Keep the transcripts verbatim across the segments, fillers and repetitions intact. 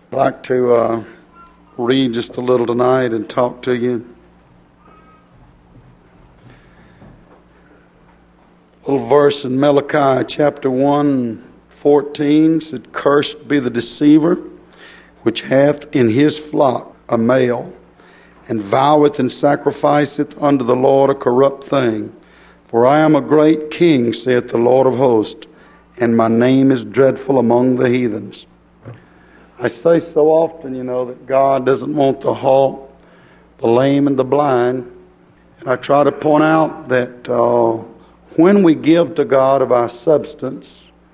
I'd like to uh, read just a little tonight and talk to you. A little verse in Malachi chapter one, fourteen said, "Cursed be the deceiver, which hath in his flock a male, and voweth and sacrificeth unto the Lord a corrupt thing. For I am a great king, saith the Lord of hosts, and my name is dreadful among the heathens." I say so often, you know, that God doesn't want the halt, the lame, and the blind. And I try to point out that uh, when we give to God of our substance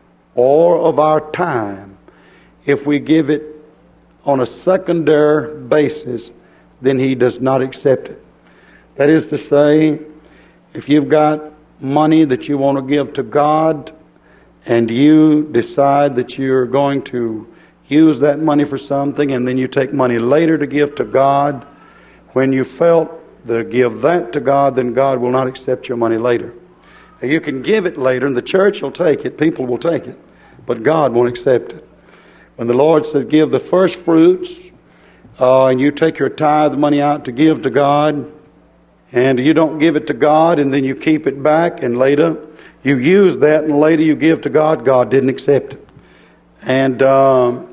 or of our time, if we give it on a secondary basis, then He does not accept it. That is to say, if you've got money that you want to give to God and you decide that you're going to use that money for something, and then you take money later to give to God, when you felt to give that to God, then God will not accept your money later. Now, you can give it later, and the church will take it, people will take it, but God won't accept it. When the Lord says give the first fruits, uh, and you take your tithe money out to give to God, and you don't give it to God, and then you keep it back, and later you use that, and later you give to God, God didn't accept it. And um,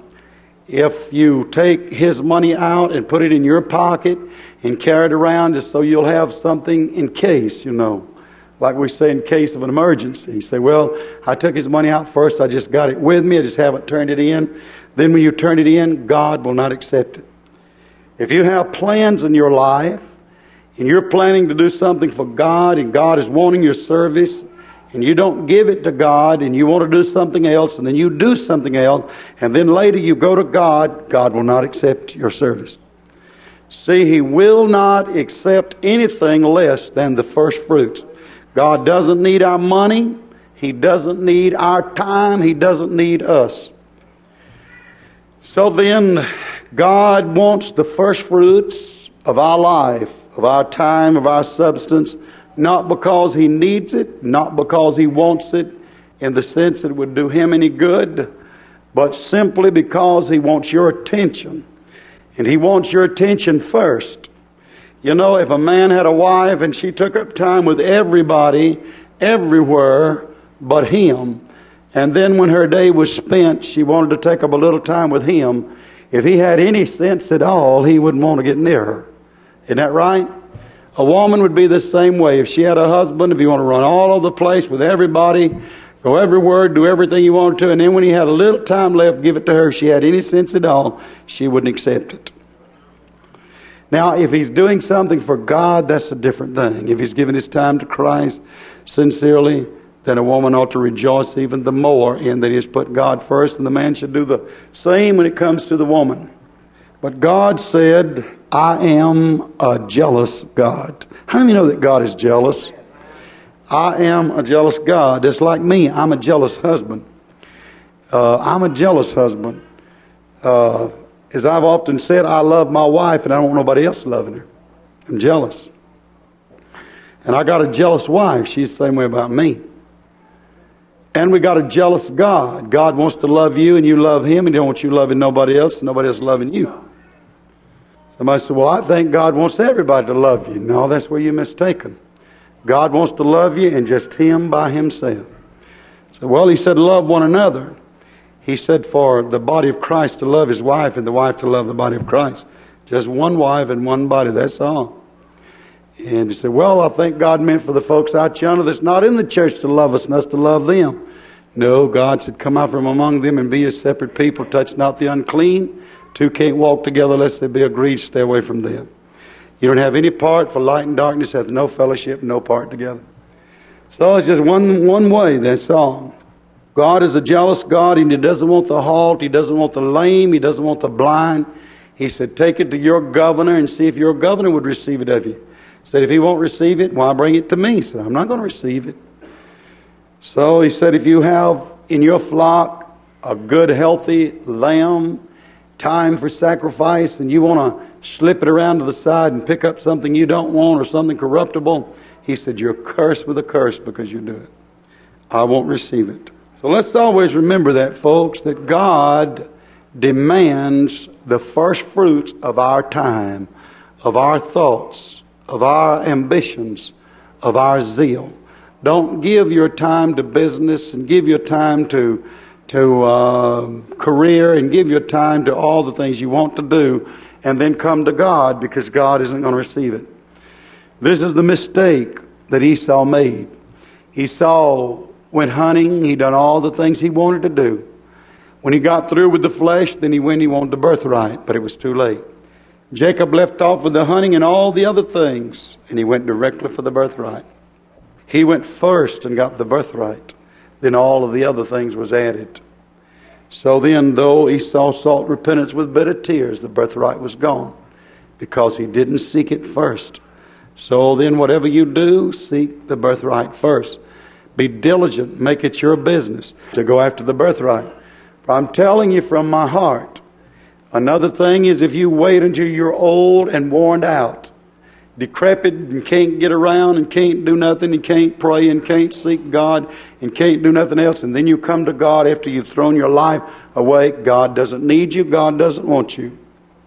if you take His money out and put it in your pocket and carry it around just so you'll have something in case, you know, like we say in case of an emergency. You say, well, I took His money out first, I just got it with me, I just haven't turned it in. Then when you turn it in, God will not accept it. If you have plans in your life, and you're planning to do something for God, and God is wanting your service, and you don't give it to God, and you want to do something else, and then you do something else, and then later you go to God, God will not accept your service. See, He will not accept anything less than the first fruits. God doesn't need our money. He doesn't need our time. He doesn't need us. So then, God wants the first fruits of our life, of our time, of our substance, not because He needs it, not because He wants it in the sense that it would do Him any good, but simply because He wants your attention. And He wants your attention first. You know, if a man had a wife and she took up time with everybody, everywhere but him, and then when her day was spent, she wanted to take up a little time with him, if he had any sense at all, he wouldn't want to get near her. Isn't that right? A woman would be the same way. If she had a husband, if you want to run all over the place with everybody, go everywhere, do everything you wanted to, and then when he had a little time left, give it to her. If she had any sense at all, she wouldn't accept it. Now, if he's doing something for God, that's a different thing. If he's giving his time to Christ sincerely, then a woman ought to rejoice even the more in that he has put God first, and the man should do the same when it comes to the woman. But God said, I am a jealous God. How many know that God is jealous? I am a jealous God. Just like me, I'm a jealous husband. Uh, I'm a jealous husband. Uh, as I've often said, I love my wife and I don't want nobody else loving her. I'm jealous. And I got a jealous wife. She's the same way about me. And we got a jealous God. God wants to love you and you love Him, and He don't want you loving nobody else and nobody else loving you. Somebody said, well, I think God wants everybody to love you. No, that's where you're mistaken. God wants to love you and just Him by Himself. So, well, He said, love one another. He said for the body of Christ to love his wife and the wife to love the body of Christ. Just one wife and one body, that's all. And he said, well, I think God meant for the folks out yonder that's not in the church to love us and us to love them. No, God said, come out from among them and be a separate people. Touch not the unclean. Two can't walk together lest they be agreed. Stay away from them. You don't have any part, for light and darkness hath no fellowship, no part together. So it's just one one way, that's all. God is a jealous God, and He doesn't want the halt, He doesn't want the lame, He doesn't want the blind. He said, take it to your governor and see if your governor would receive it of you. He said, if he won't receive it, why bring it to me? He said, I'm not going to receive it. So he said, if you have in your flock a good, healthy lamb, time for sacrifice, and you want to slip it around to the side and pick up something you don't want or something corruptible, He said, you're cursed with a curse because you do it. I won't receive it. So let's always remember that, folks, that God demands the first fruits of our time, of our thoughts, of our ambitions, of our zeal. Don't give your time to business and give your time to to uh, career and give your time to all the things you want to do and then come to God, because God isn't going to receive it. This is the mistake that Esau made. Esau went hunting. He done all the things he wanted to do. When he got through with the flesh, then he went, he wanted the birthright, but it was too late. Jacob left off with the hunting and all the other things, and he went directly for the birthright. He went first and got the birthright. Then all of the other things was added. So then, though Esau sought repentance with bitter tears, the birthright was gone because he didn't seek it first. So then, whatever you do, seek the birthright first. Be diligent. Make it your business to go after the birthright. For I'm telling you from my heart. Another thing is, if you wait until you're old and worn out, decrepit and can't get around and can't do nothing and can't pray and can't seek God and can't do nothing else, and then you come to God after you've thrown your life away, God doesn't need you. God doesn't want you.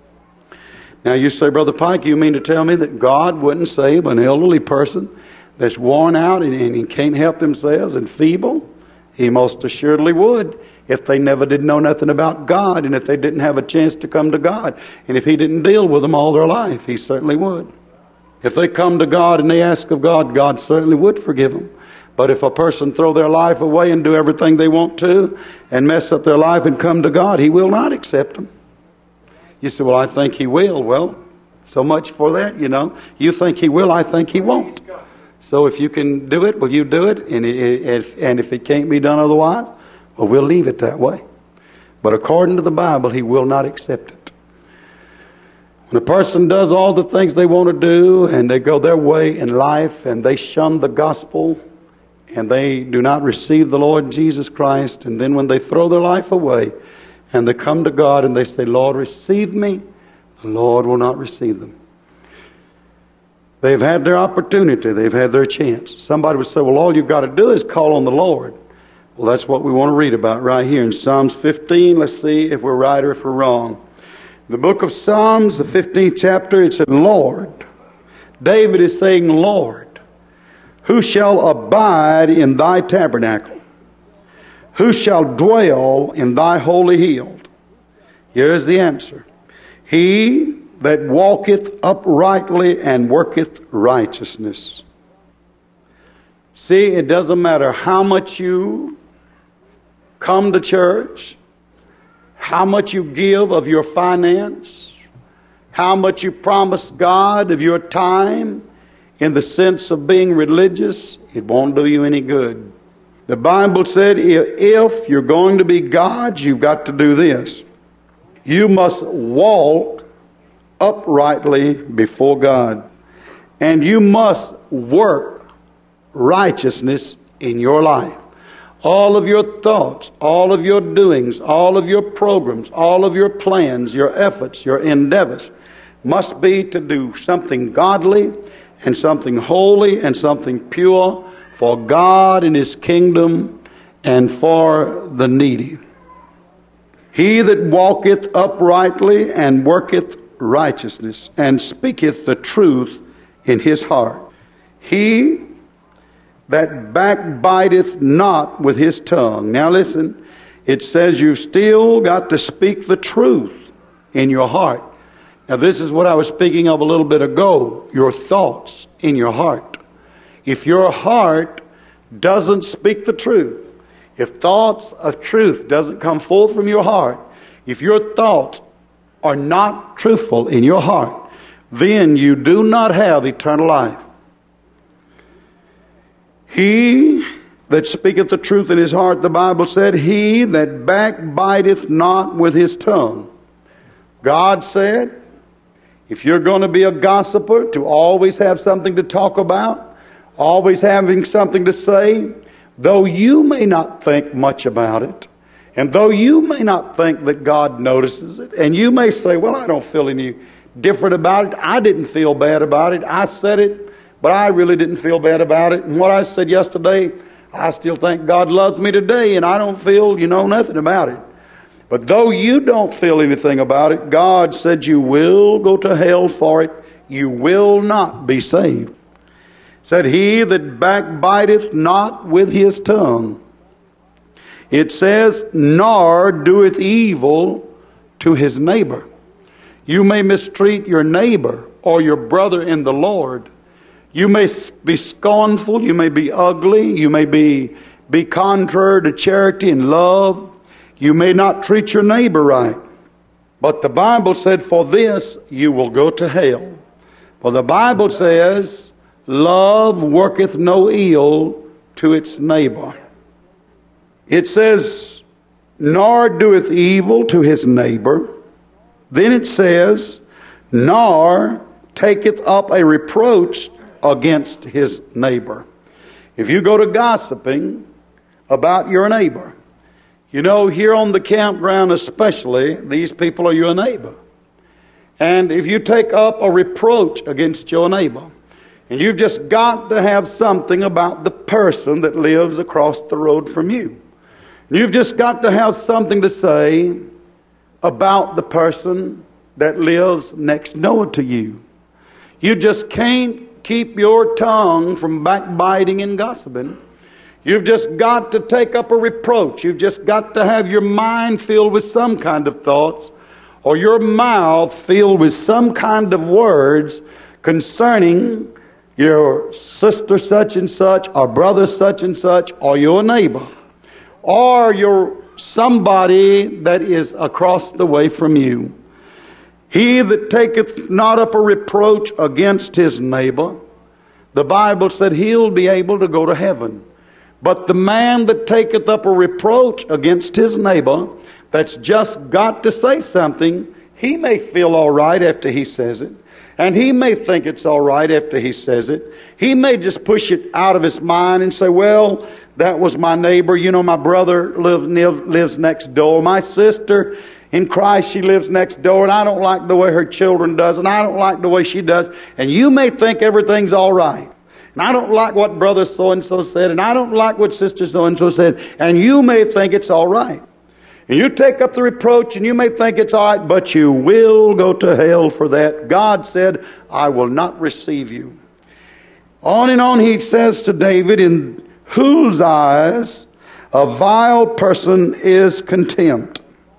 Now you say, Brother Pike, you mean to tell me that God wouldn't save an elderly person that's worn out and, and can't help themselves and feeble? He most assuredly would, if they never did know nothing about God and if they didn't have a chance to come to God. And if He didn't deal with them all their life, He certainly would. If they come to God and they ask of God, God certainly would forgive them. But if a person throw their life away and do everything they want to and mess up their life and come to God, He will not accept them. You say, well, I think He will. Well, so much for that, you know. You think He will, I think He won't. So if you can do it, well, you do it. And if, and if it can't be done otherwise, well, we'll leave it that way. But according to the Bible, He will not accept it. When a person does all the things they want to do and they go their way in life and they shun the gospel and they do not receive the Lord Jesus Christ, and then when they throw their life away and they come to God and they say, Lord, receive me, the Lord will not receive them. They've had their opportunity. They've had their chance. Somebody would say, well, all you've got to do is call on the Lord. Well, that's what we want to read about right here in Psalms fifteen. Let's see if we're right or if we're wrong. The book of Psalms, the fifteenth chapter, it said, Lord. David is saying, Lord, who shall abide in thy tabernacle? Who shall dwell in thy holy hill? Here is the answer. He that walketh uprightly and worketh righteousness. See, it doesn't matter how much you come to church, how much you give of your finance, how much you promise God of your time in the sense of being religious, it won't do you any good. The Bible said if you're going to be God's, you've got to do this. You must walk uprightly before God. And you must work righteousness in your life. All of your thoughts, all of your doings, all of your programs, all of your plans, your efforts, your endeavors must be to do something godly and something holy and something pure for God and His kingdom and for the needy. He that walketh uprightly and worketh righteousness and speaketh the truth in his heart. He that backbiteth not with his tongue. Now listen, it says you've still got to speak the truth in your heart. Now this is what I was speaking of a little bit ago, your thoughts in your heart. If your heart doesn't speak the truth, if thoughts of truth doesn't come forth from your heart, if your thoughts are not truthful in your heart, then you do not have eternal life. He that speaketh the truth in his heart, the Bible said, he that backbiteth not with his tongue. God said, if you're going to be a gossiper, to always have something to talk about, always having something to say, though you may not think much about it, and though you may not think that God notices it, and you may say, well, I don't feel any different about it. I didn't feel bad about it. I said it, but I really didn't feel bad about it. And what I said yesterday, I still think God loves me today, and I don't feel, you know, nothing about it. But though you don't feel anything about it, God said you will go to hell for it. You will not be saved. Said, he that backbiteth not with his tongue. It says, nor doeth evil to his neighbor. You may mistreat your neighbor or your brother in the Lord. You may be scornful. You may be ugly. You may be, be contrary to charity and love. You may not treat your neighbor right. But the Bible said, for this you will go to hell. For the Bible says, love worketh no ill to its neighbor. It says, nor doeth evil to his neighbor. Then it says, nor taketh up a reproach against his neighbor. If you go to gossiping about your neighbor, you know, here on the campground especially, these people are your neighbor. And if you take up a reproach against your neighbor, and you've just got to have something about the person that lives across the road from you. You've just got to have something to say about the person that lives next door to you. You just can't keep your tongue from backbiting and gossiping. You've just got to take up a reproach. You've just got to have your mind filled with some kind of thoughts, or your mouth filled with some kind of words concerning your sister such and such, or brother such and such, or your neighbor, or your somebody that is across the way from you. He that taketh not up a reproach against his neighbor, the Bible said he'll be able to go to heaven. But the man that taketh up a reproach against his neighbor, that's just got to say something, he may feel all right after he says it. And he may think it's all right after he says it. He may just push it out of his mind and say, well, that was my neighbor. You know, my brother lives, lives next door. My sister in Christ, she lives next door. And I don't like the way her children does. And I don't like the way she does. And you may think everything's all right. And I don't like what brother so-and-so said. And I don't like what sister so-and-so said. And you may think it's all right. And you take up the reproach and you may think it's all right, but you will go to hell for that. God said, I will not receive you. On and on he says to David, in whose eyes a vile person is contempt,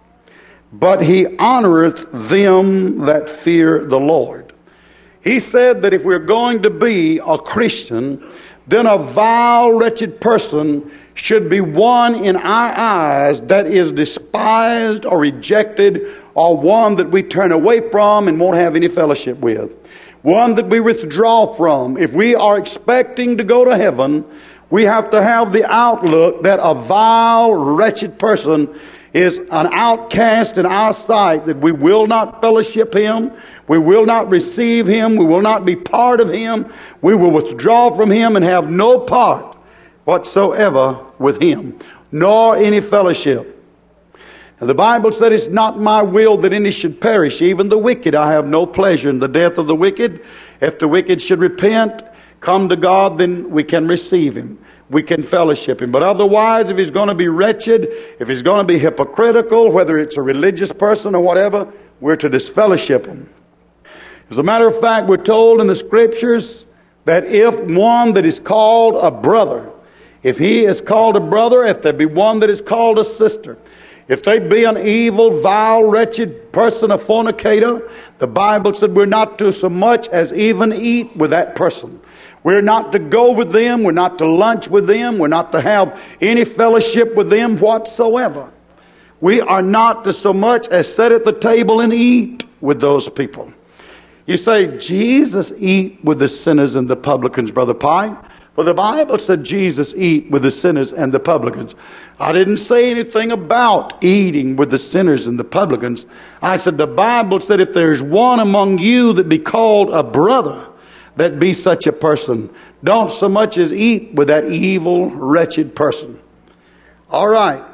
but he honoreth them that fear the Lord. He said that if we're going to be a Christian, then a vile, wretched person should be one in our eyes that is despised or rejected, or one that we turn away from and won't have any fellowship with. One that we withdraw from. If we are expecting to go to heaven, we have to have the outlook that a vile, wretched person is an outcast in our sight, that we will not fellowship him, we will not receive him, we will not be part of him, we will withdraw from him and have no part whatsoever with him, nor any fellowship. And the Bible said, it's not my will that any should perish, even the wicked. I have no pleasure in the death of the wicked. If the wicked should repent, come to God, then we can receive him. We can fellowship him. But otherwise, if he's going to be wretched, if he's going to be hypocritical, whether it's a religious person or whatever, we're to disfellowship him. As a matter of fact, we're told in the Scriptures that if one that is called a brother, if he is called a brother, if there be one that is called a sister, if they be an evil, vile, wretched person, a fornicator, the Bible said we're not to so much as even eat with that person. We're not to go with them. We're not to lunch with them. We're not to have any fellowship with them whatsoever. We are not to so much as sit at the table and eat with those people. You say, Jesus eat with the sinners and the publicans, Brother Pye. Well, the Bible said Jesus eat with the sinners and the publicans. I didn't say anything about eating with the sinners and the publicans. I said the Bible said if there's one among you that be called a brother, that be such a person. Don't so much as eat with that evil, wretched person. All right.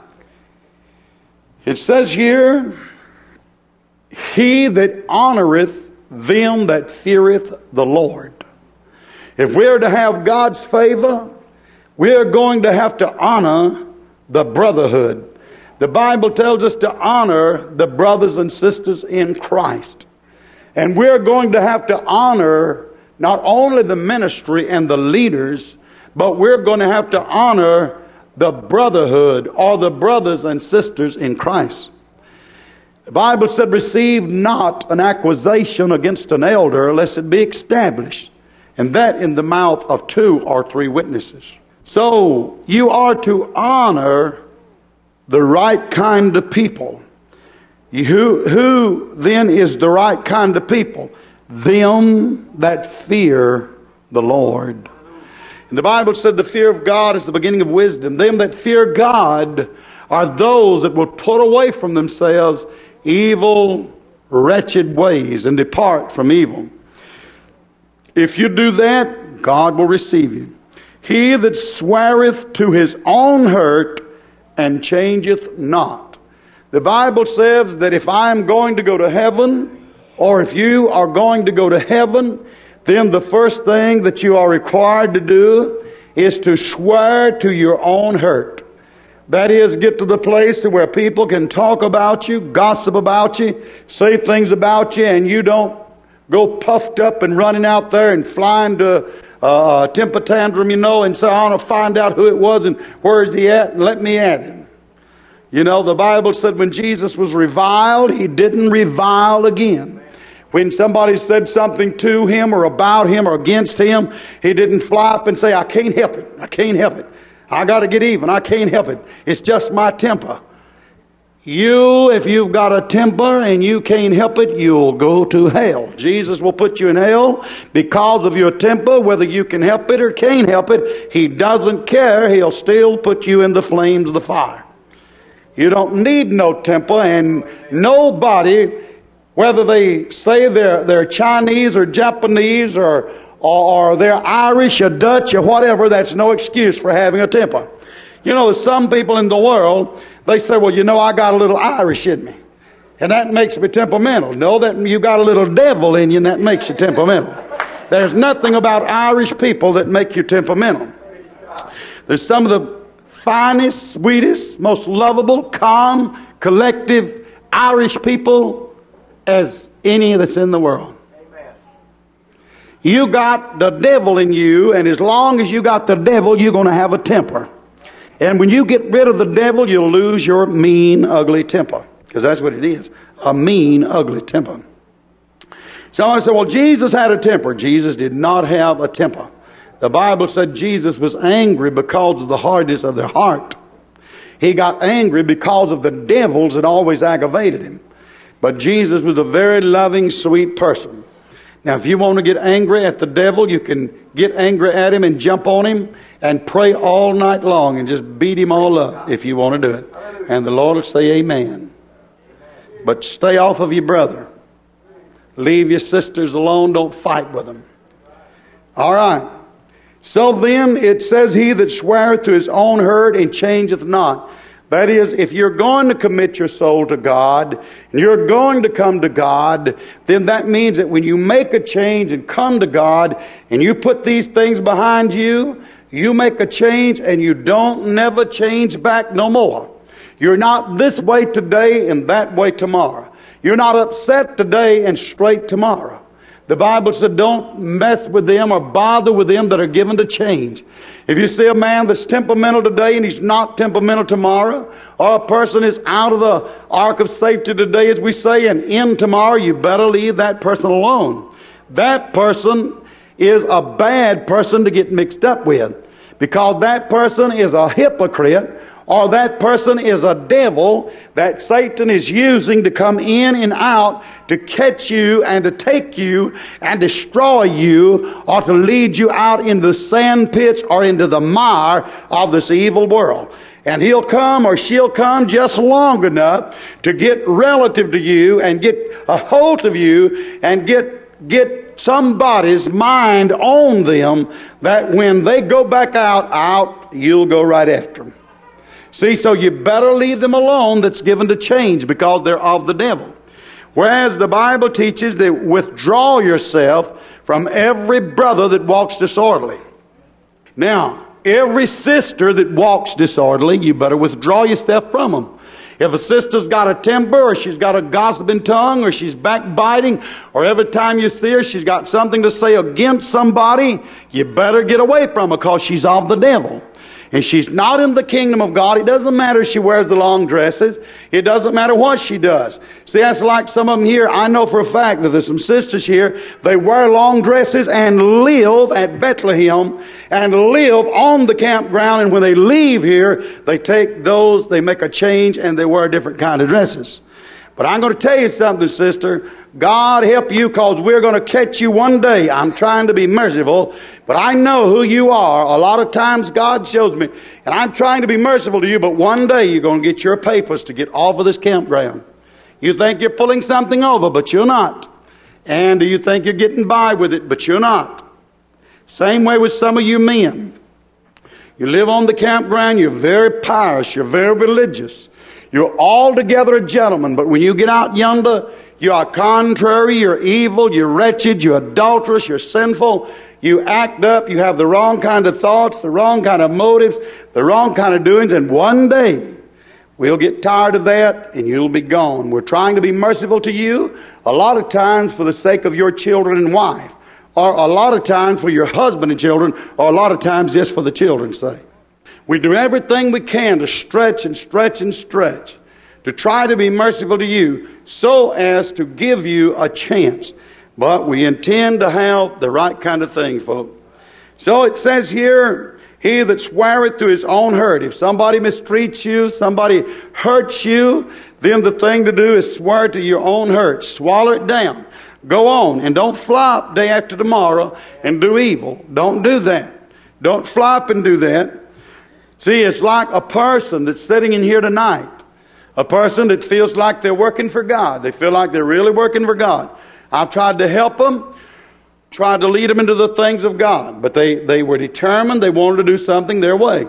It says here, he that honoreth them that feareth the Lord. If we're to have God's favor, we're going to have to honor the brotherhood. The Bible tells us to honor the brothers and sisters in Christ. And we're going to have to honor not only the ministry and the leaders, but we're going to have to honor the brotherhood or the brothers and sisters in Christ. The Bible said, receive not an accusation against an elder lest it be established, and that in the mouth of two or three witnesses. So you are to honor the right kind of people. Who, who then is the right kind of people? Them that fear the Lord. And the Bible said the fear of God is the beginning of wisdom. Them that fear God are those that will put away from themselves evil, wretched ways and depart from evil. If you do that, God will receive you. He that sweareth to his own hurt and changeth not. The Bible says that if I am going to go to heaven, or if you are going to go to heaven, then the first thing that you are required to do is to swear to your own hurt. That is, get to the place where people can talk about you, gossip about you, say things about you, and you don't go puffed up and running out there and flying to a temper tantrum, you know, and say, I want to find out who it was and where is he at, and let me at him. You know, the Bible said when Jesus was reviled, he didn't revile again. When somebody said something to him or about him or against him, he didn't fly up and say, I can't help it. I can't help it. I got to get even. I can't help it. It's just my temper. You, if you've got a temper and you can't help it, you'll go to hell. Jesus will put you in hell because of your temper, whether you can help it or can't help it. He doesn't care. He'll still put you in the flames of the fire. You don't need no temper, and nobody, whether they say they're, they're Chinese or Japanese or, or, or they're Irish or Dutch or whatever, that's no excuse for having a temper. You know, there's some people in the world, they say, well, you know, I got a little Irish in me, and that makes me temperamental. No, that you got a little devil in you, and that makes you temperamental. There's nothing about Irish people that make you temperamental. There's some of the finest, sweetest, most lovable, calm, collective Irish people as any that's in the world. Amen. You got the devil in you, and as long as you got the devil, you're going to have a temper. And when you get rid of the devil, you'll lose your mean, ugly temper. Because that's what it is. A mean, ugly temper. Someone said, well, Jesus had a temper. Jesus did not have a temper. The Bible said Jesus was angry because of the hardness of their heart. He got angry because of the devils that always aggravated him. But Jesus was a very loving, sweet person. Now, if you want to get angry at the devil, you can get angry at him and jump on him and pray all night long and just beat him all up if you want to do it. And the Lord will say amen. But stay off of your brother. Leave your sisters alone. Don't fight with them. All right. So then it says, he that sweareth to his own hurt and changeth not. That is, if you're going to commit your soul to God, and you're going to come to God, then that means that when you make a change and come to God, and you put these things behind you, you make a change and you don't never change back no more. You're not this way today and that way tomorrow. You're not upset today and straight tomorrow. The Bible said don't mess with them or bother with them that are given to change. If you see a man that's temperamental today and he's not temperamental tomorrow, or a person is out of the ark of safety today, as we say, and in tomorrow, you better leave that person alone. That person is a bad person to get mixed up with, because that person is a hypocrite, or that person is a devil that Satan is using to come in and out to catch you and to take you and destroy you, or to lead you out into the sand pits or into the mire of this evil world. And he'll come or she'll come just long enough to get relative to you and get a hold of you and get get somebody's mind on them, that when they go back out, out, you'll go right after them. See, so you better leave them alone that's given to change, because they're of the devil. Whereas the Bible teaches that withdraw yourself from every brother that walks disorderly. Now, every sister that walks disorderly, you better withdraw yourself from them. If a sister's got a temper, or she's got a gossiping tongue, or she's backbiting, or every time you see her she's got something to say against somebody, you better get away from her, because she's of the devil. And she's not in the kingdom of God. It doesn't matter if she wears the long dresses. It doesn't matter what she does. See, that's like some of them here. I know for a fact that there's some sisters here. They wear long dresses and live at Bethlehem and live on the campground. And when they leave here, they take those, they make a change, and they wear different kind of dresses. But I'm going to tell you something, sister. God help you, because we're going to catch you one day. I'm trying to be merciful, but I know who you are. A lot of times God shows me, and I'm trying to be merciful to you, but one day you're going to get your papers to get off of this campground. You think you're pulling something over, but you're not. And you think you're getting by with it, but you're not. Same way with some of you men. You live on the campground, you're very pious, you're very religious. You're altogether a gentleman, but when you get out yonder, you are contrary, you're evil, you're wretched, you're adulterous, you're sinful, you act up, you have the wrong kind of thoughts, the wrong kind of motives, the wrong kind of doings, and one day we'll get tired of that and you'll be gone. We're trying to be merciful to you, a lot of times for the sake of your children and wife, or a lot of times for your husband and children, or a lot of times just for the children's sake. We do everything we can to stretch and stretch and stretch, to try to be merciful to you, so as to give you a chance. But we intend to have the right kind of thing, folks. So it says here, he that sweareth to his own hurt. If somebody mistreats you, somebody hurts you, then the thing to do is swear to your own hurt. Swallow it down. Go on, and don't flop day after tomorrow and do evil. Don't do that. Don't flop and do that. See, it's like a person that's sitting in here tonight. A person that feels like they're working for God. They feel like they're really working for God. I've tried to help them, tried to lead them into the things of God. But they, they were determined, they wanted to do something their way.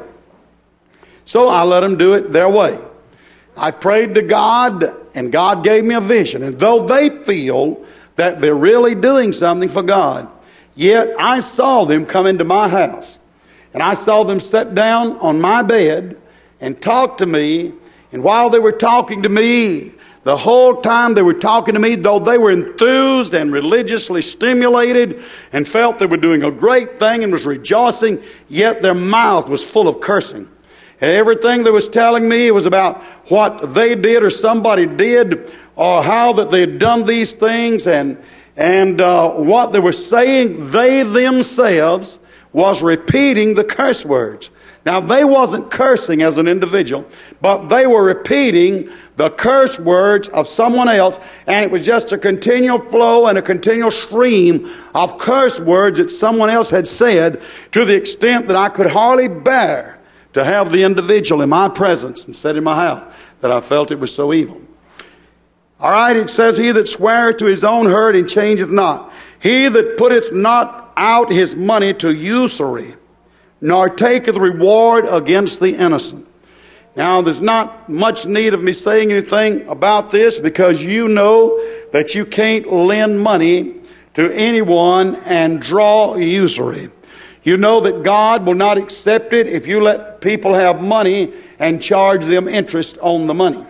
So I let them do it their way. I prayed to God, and God gave me a vision. And though they feel that they're really doing something for God, yet I saw them come into my house. And I saw them sit down on my bed and talk to me. And while they were talking to me, the whole time they were talking to me, though they were enthused and religiously stimulated and felt they were doing a great thing and was rejoicing, yet their mouth was full of cursing. And everything they was telling me was about what they did or somebody did, or how that they had done these things, and, and uh, what they were saying, they themselves was repeating the curse words. Now, they wasn't cursing as an individual, but they were repeating the curse words of someone else, and it was just a continual flow and a continual stream of curse words that someone else had said, to the extent that I could hardly bear to have the individual in my presence and sit in my house, that I felt it was so evil. All right, it says, he that sweareth to his own hurt and changeth not. He that putteth not out his money to usury, nor taketh reward against the innocent. Now, there's not much need of me saying anything about this, because you know that you can't lend money to anyone and draw usury. You know that God will not accept it if you let people have money and charge them interest on the money.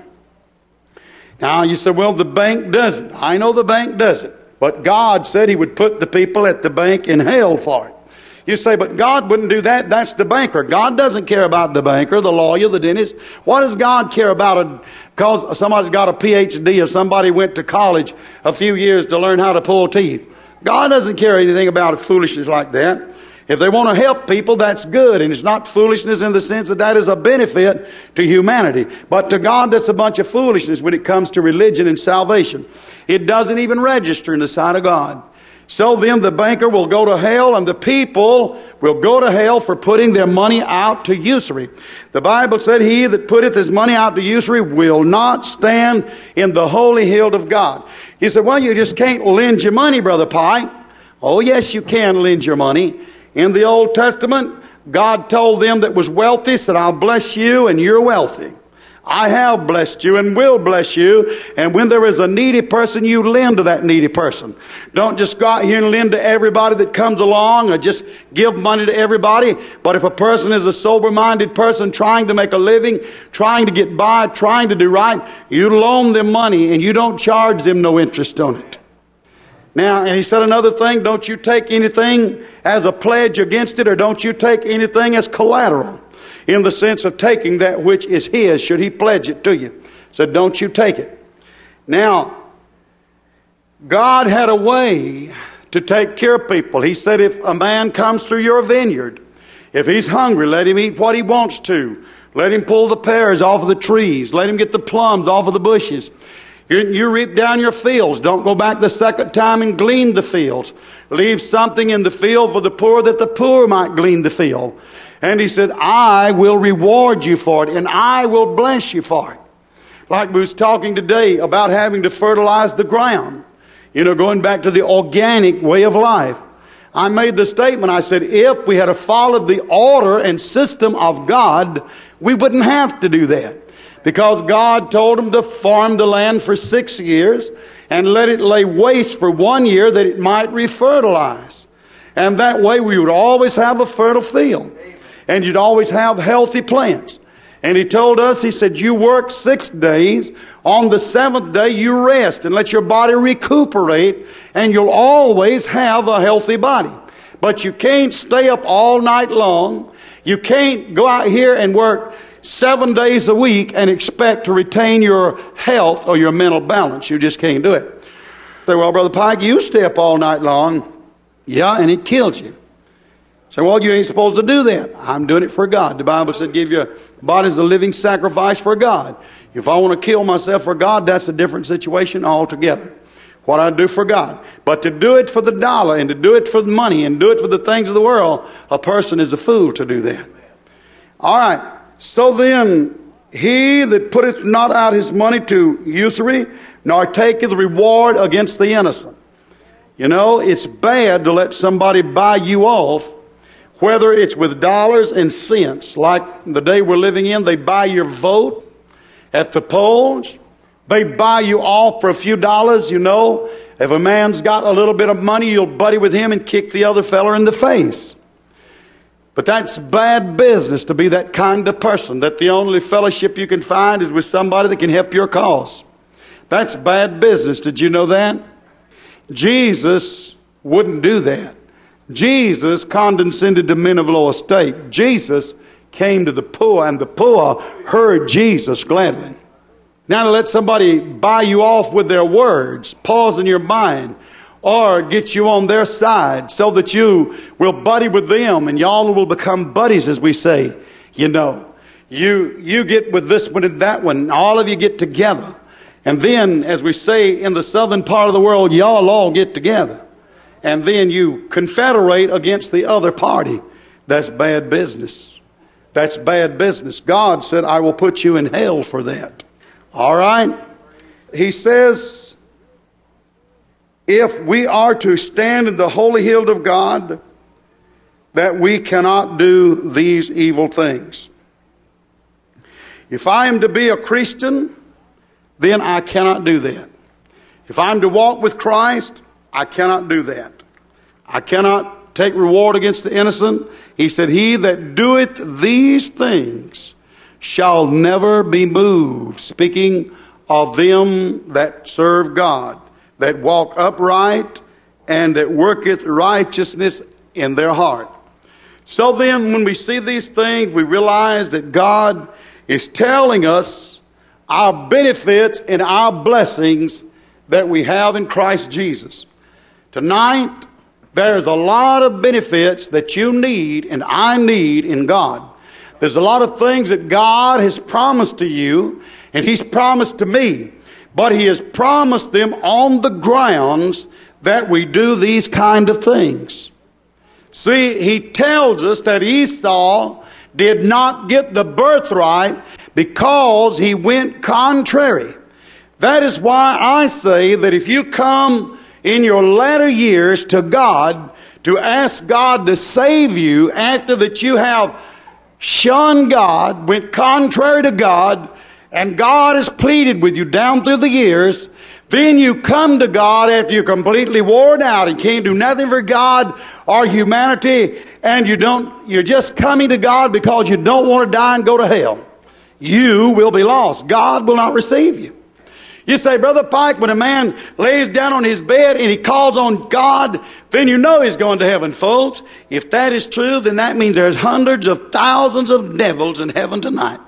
Now, you say, well, the bank does it. I know the bank does it. But God said He would put the people at the bank in hell for it. You say, but God wouldn't do that. That's the banker. God doesn't care about the banker, the lawyer, the dentist. What does God care about it? Because somebody's got a P H D or somebody went to college a few years to learn how to pull teeth. God doesn't care anything about foolishness like that. If they want to help people, that's good. And it's not foolishness in the sense that that is a benefit to humanity. But to God, that's a bunch of foolishness when it comes to religion and salvation. It doesn't even register in the sight of God. So then the banker will go to hell, and the people will go to hell for putting their money out to usury. The Bible said, he that putteth his money out to usury will not stand in the holy hill of God. He said, well, you just can't lend your money, Brother Pye. Oh, yes, you can lend your money. In the Old Testament, God told them that was wealthy, said, I'll bless you and you're wealthy. I have blessed you and will bless you. And when there is a needy person, you lend to that needy person. Don't just go out here and lend to everybody that comes along, or just give money to everybody. But if a person is a sober-minded person trying to make a living, trying to get by, trying to do right, you loan them money and you don't charge them no interest on it. Now, and he said another thing, don't you take anything as a pledge against it, or don't you take anything as collateral, in the sense of taking that which is his, should he pledge it to you. So don't you take it. Now, God had a way to take care of people. He said, if a man comes through your vineyard, if he's hungry, let him eat what he wants to. Let him pull the pears off of the trees. Let him get the plums off of the bushes. You, you reap down your fields. Don't go back the second time and glean the fields. Leave something in the field for the poor, that the poor might glean the field. And he said, I will reward you for it, and I will bless you for it. Like we was talking today about having to fertilize the ground. You know, going back to the organic way of life. I made the statement, I said, if we had followed the order and system of God, we wouldn't have to do that. Because God told him to farm the land for six years and let it lay waste for one year that it might refertilize. And that way we would always have a fertile field. And you'd always have healthy plants. And he told us, he said, you work six days. On the seventh day you rest and let your body recuperate. And you'll always have a healthy body. But you can't stay up all night long. You can't go out here and work seven days a week and expect to retain your health or your mental balance. You just can't do it. Say, well, Brother Pike, you stay up all night long. Yeah, and it kills you. Say, well, you ain't supposed to do that. I'm doing it for God. The Bible said, give your body as a living sacrifice for God. If I want to kill myself for God, that's a different situation altogether. What I do for God. But to do it for the dollar and to do it for the money and do it for the things of the world, a person is a fool to do that. All right. So then, he that putteth not out his money to usury, nor taketh reward against the innocent. You know, it's bad to let somebody buy you off, whether it's with dollars and cents. Like the day we're living in, they buy your vote at the polls. They buy you off for a few dollars, you know. If a man's got a little bit of money, you'll buddy with him and kick the other fella in the face. But that's bad business to be that kind of person, that the only fellowship you can find is with somebody that can help your cause. That's bad business. Did you know that? Jesus wouldn't do that. Jesus condescended to men of low estate. Jesus came to the poor, and the poor heard Jesus gladly. Now to let somebody buy you off with their words, pause in your mind, or get you on their side so that you will buddy with them and y'all will become buddies, as we say. You know, you you get with this one and that one, all of you get together. And then, as we say in the southern part of the world, y'all all get together. And then you confederate against the other party. That's bad business. That's bad business. God said, I will put you in hell for that. All right? He says, if we are to stand in the holy hill of God, that we cannot do these evil things. If I am to be a Christian, then I cannot do that. If I'm to walk with Christ, I cannot do that. I cannot take reward against the innocent. He said, he that doeth these things shall never be moved. Speaking of them that serve God, that walk upright, and that worketh righteousness in their heart. So then, when we see these things, we realize that God is telling us our benefits and our blessings that we have in Christ Jesus. Tonight, there's a lot of benefits that you need and I need in God. There's a lot of things that God has promised to you, and He's promised to me. But He has promised them on the grounds that we do these kind of things. See, He tells us that Esau did not get the birthright because he went contrary. That is why I say that if you come in your latter years to God to ask God to save you after that you have shunned God, went contrary to God, and God has pleaded with you down through the years, then you come to God after you're completely worn out and can't do nothing for God or humanity, and you don't, you're just coming to God because you don't want to die and go to hell, you will be lost. God will not receive you. You say, Brother Pike, when a man lays down on his bed and he calls on God, then you know he's going to heaven, folks. If that is true, then that means there's hundreds of thousands of devils in heaven tonight.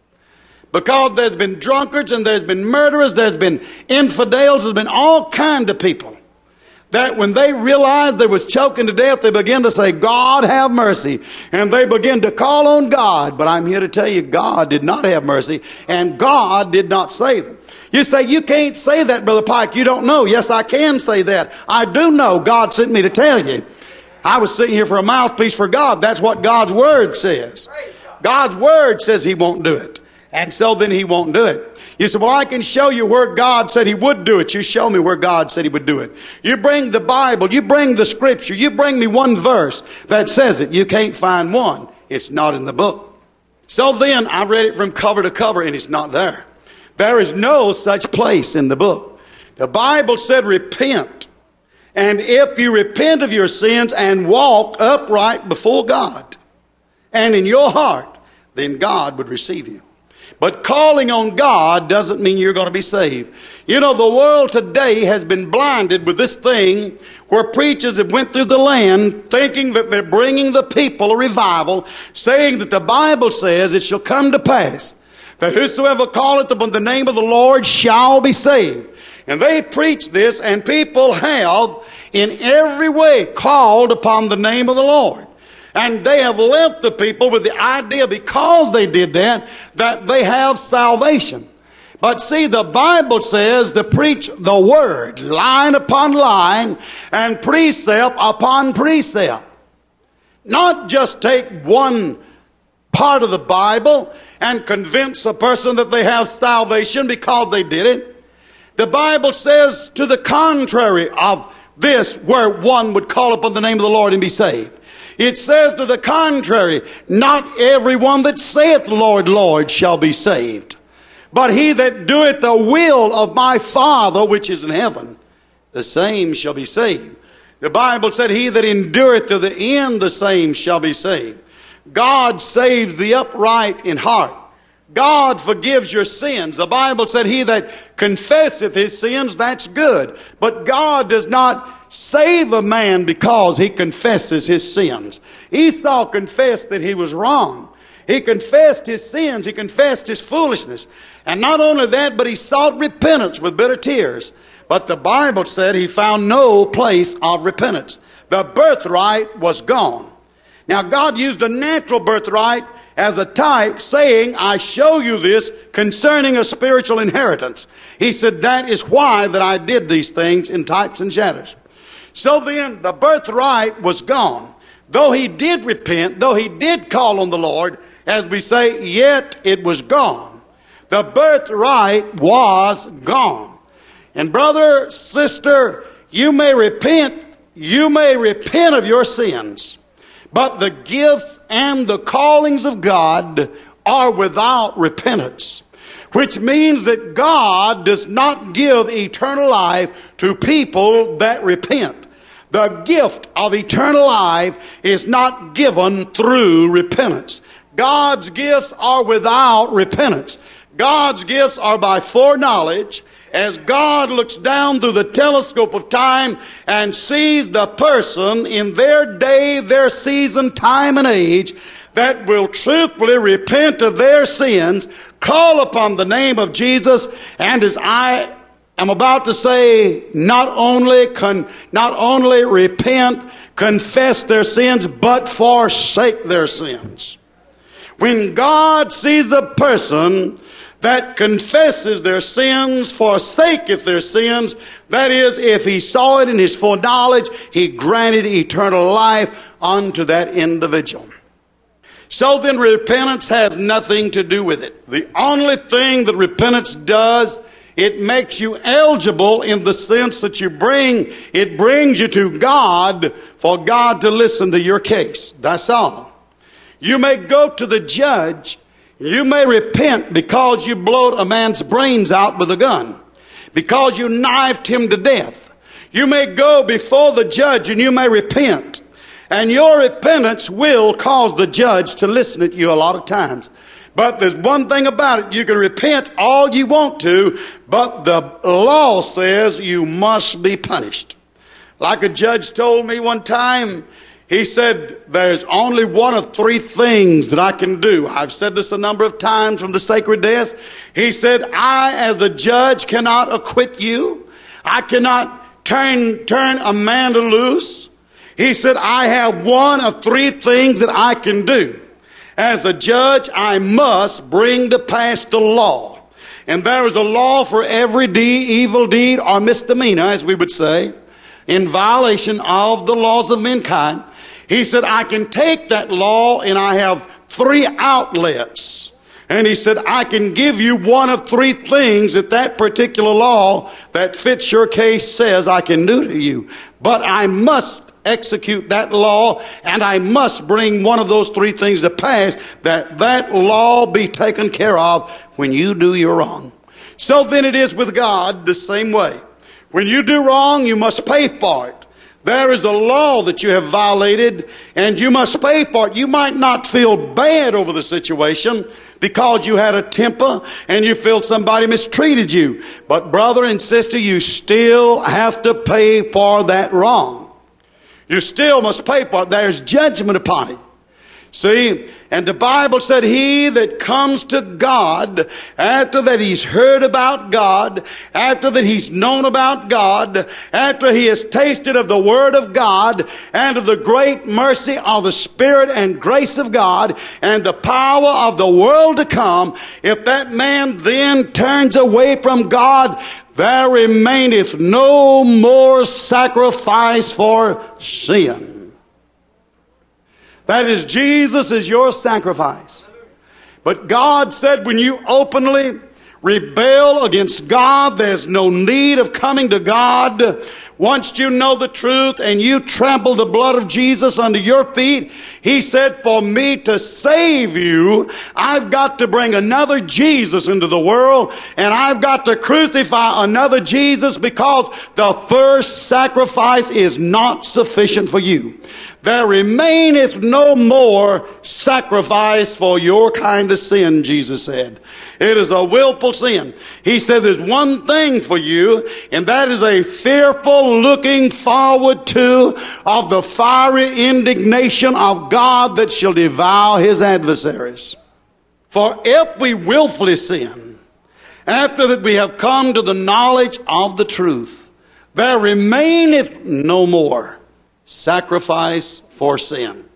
Because there's been drunkards and there's been murderers, there's been infidels, there's been all kinds of people that when they realized they was choking to death, they began to say, God have mercy. And they began to call on God. But I'm here to tell you, God did not have mercy, and God did not save them. You say, you can't say that, Brother Pike. You don't know. Yes, I can say that. I do know. God sent me to tell you. I was sitting here for a mouthpiece for God. That's what God's Word says. God's Word says He won't do it. And so then He won't do it. You say, well, I can show you where God said He would do it. You show me where God said He would do it. You bring the Bible. You bring the Scripture. You bring me one verse that says it. You can't find one. It's not in the book. So then I read it from cover to cover, and it's not there. There is no such place in the book. The Bible said repent. And if you repent of your sins and walk upright before God and in your heart, then God would receive you. But calling on God doesn't mean you're going to be saved. You know, the world today has been blinded with this thing where preachers have went through the land thinking that they're bringing the people a revival, saying that the Bible says it shall come to pass that whosoever calleth upon the name of the Lord shall be saved. And they preach this, and people have in every way called upon the name of the Lord. And they have left the people with the idea, because they did that, that they have salvation. But see, the Bible says to preach the word, line upon line, and precept upon precept. Not just take one part of the Bible and convince a person that they have salvation because they did it. The Bible says to the contrary of this, where one would call upon the name of the Lord and be saved. It says to the contrary, not everyone that saith, Lord, Lord, shall be saved, but he that doeth the will of my Father which is in heaven, the same shall be saved. The Bible said, he that endureth to the end, the same shall be saved. God saves the upright in heart. God forgives your sins. The Bible said, he that confesseth his sins, that's good. But God does not save a man because he confesses his sins. Esau confessed that he was wrong. He confessed his sins. He confessed his foolishness. And not only that, but he sought repentance with bitter tears. But the Bible said he found no place of repentance. The birthright was gone. Now God used the natural birthright as a type, saying, I show you this concerning a spiritual inheritance. He said, that is why that I did these things in types and shadows. So then the birthright was gone. Though he did repent, though he did call on the Lord, as we say, yet it was gone. The birthright was gone. And brother, sister, you may repent, you may repent of your sins, but the gifts and the callings of God are without repentance, which means that God does not give eternal life to people that repent. The gift of eternal life is not given through repentance. God's gifts are without repentance. God's gifts are by foreknowledge, as God looks down through the telescope of time and sees the person in their day, their season, time, and age that will truthfully repent of their sins, call upon the name of Jesus, and as I am about to say, not only con, not only repent, confess their sins, but forsake their sins. When God sees the person that confesses their sins, forsaketh their sins, that is, if he saw it in his foreknowledge, he granted eternal life unto that individual. So then repentance has nothing to do with it. The only thing that repentance does, it makes you eligible in the sense that you bring, it brings you to God for God to listen to your case. That's all. You may go to the judge You may repent because you blowed a man's brains out with a gun, because you knifed him to death. You may go before the judge and you may repent. And your repentance will cause the judge to listen to you a lot of times. But there's one thing about it. You can repent all you want to, but the law says you must be punished. Like a judge told me one time, he said, there's only one of three things that I can do. I've said this a number of times from the sacred desk. He said, I, as a judge, cannot acquit you. I cannot turn, turn a man loose. He said, I have one of three things that I can do. As a judge, I must bring to pass the law. And there is a law for every deed, evil deed or misdemeanor, as we would say, in violation of the laws of mankind. He said, I can take that law and I have three outlets. And he said, I can give you one of three things that that particular law that fits your case says I can do to you. But I must execute that law, and I must bring one of those three things to pass, that that law be taken care of when you do your wrong. So then it is with God the same way. When you do wrong, you must pay for it. There is a law that you have violated, and you must pay for it. You might not feel bad over the situation because you had a temper and you feel somebody mistreated you. But brother and sister, you still have to pay for that wrong. You still must pay for it. There's judgment upon it. See, and the Bible said he that comes to God, after that he's heard about God, after that he's known about God, after he has tasted of the Word of God, and of the great mercy of the Spirit and grace of God, and the power of the world to come, if that man then turns away from God, there remaineth no more sacrifice for sin. That is, Jesus is your sacrifice. But God said when you openly rebel against God, there's no need of coming to God. Once you know the truth and you trample the blood of Jesus under your feet, he said, for me to save you, I've got to bring another Jesus into the world, and I've got to crucify another Jesus, because the first sacrifice is not sufficient for you. There remaineth no more sacrifice for your kind of sin, Jesus said. It is a willful sin. He said there's one thing for you, and that is a fearful looking forward to of the fiery indignation of God that shall devour his adversaries. For if we willfully sin, after that we have come to the knowledge of the truth, there remaineth no more sacrifice for sin.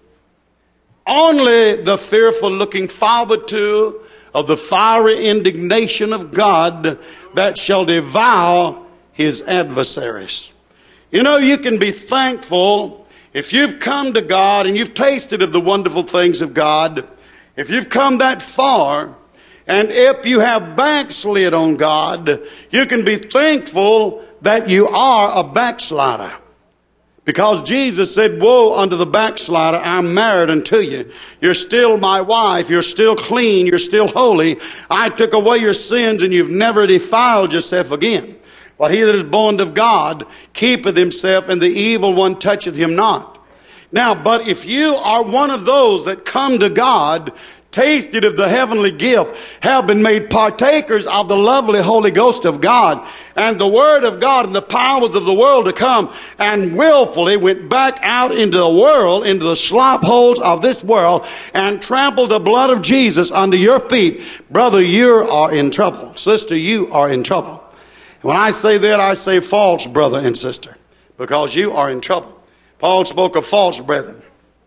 Only the fearful looking forward to of the fiery indignation of God that shall devour his adversaries. You know, you can be thankful if you've come to God and you've tasted of the wonderful things of God, if you've come that far, and if you have backslid on God, you can be thankful that you are a backslider. Because Jesus said, woe unto the backslider, I'm married unto you. You're still my wife. You're still clean. You're still holy. I took away your sins, and you've never defiled yourself again. Well, he that is born of God keepeth himself, and the evil one toucheth him not. Now, but if you are one of those that come to God, tasted of the heavenly gift, have been made partakers of the lovely Holy Ghost of God, and the Word of God and the powers of the world to come, and willfully went back out into the world, into the slop holes of this world, and trampled the blood of Jesus under your feet, brother, you are in trouble. Sister, you are in trouble. When I say that, I say false, brother and sister, because you are in trouble. Paul spoke of false brethren.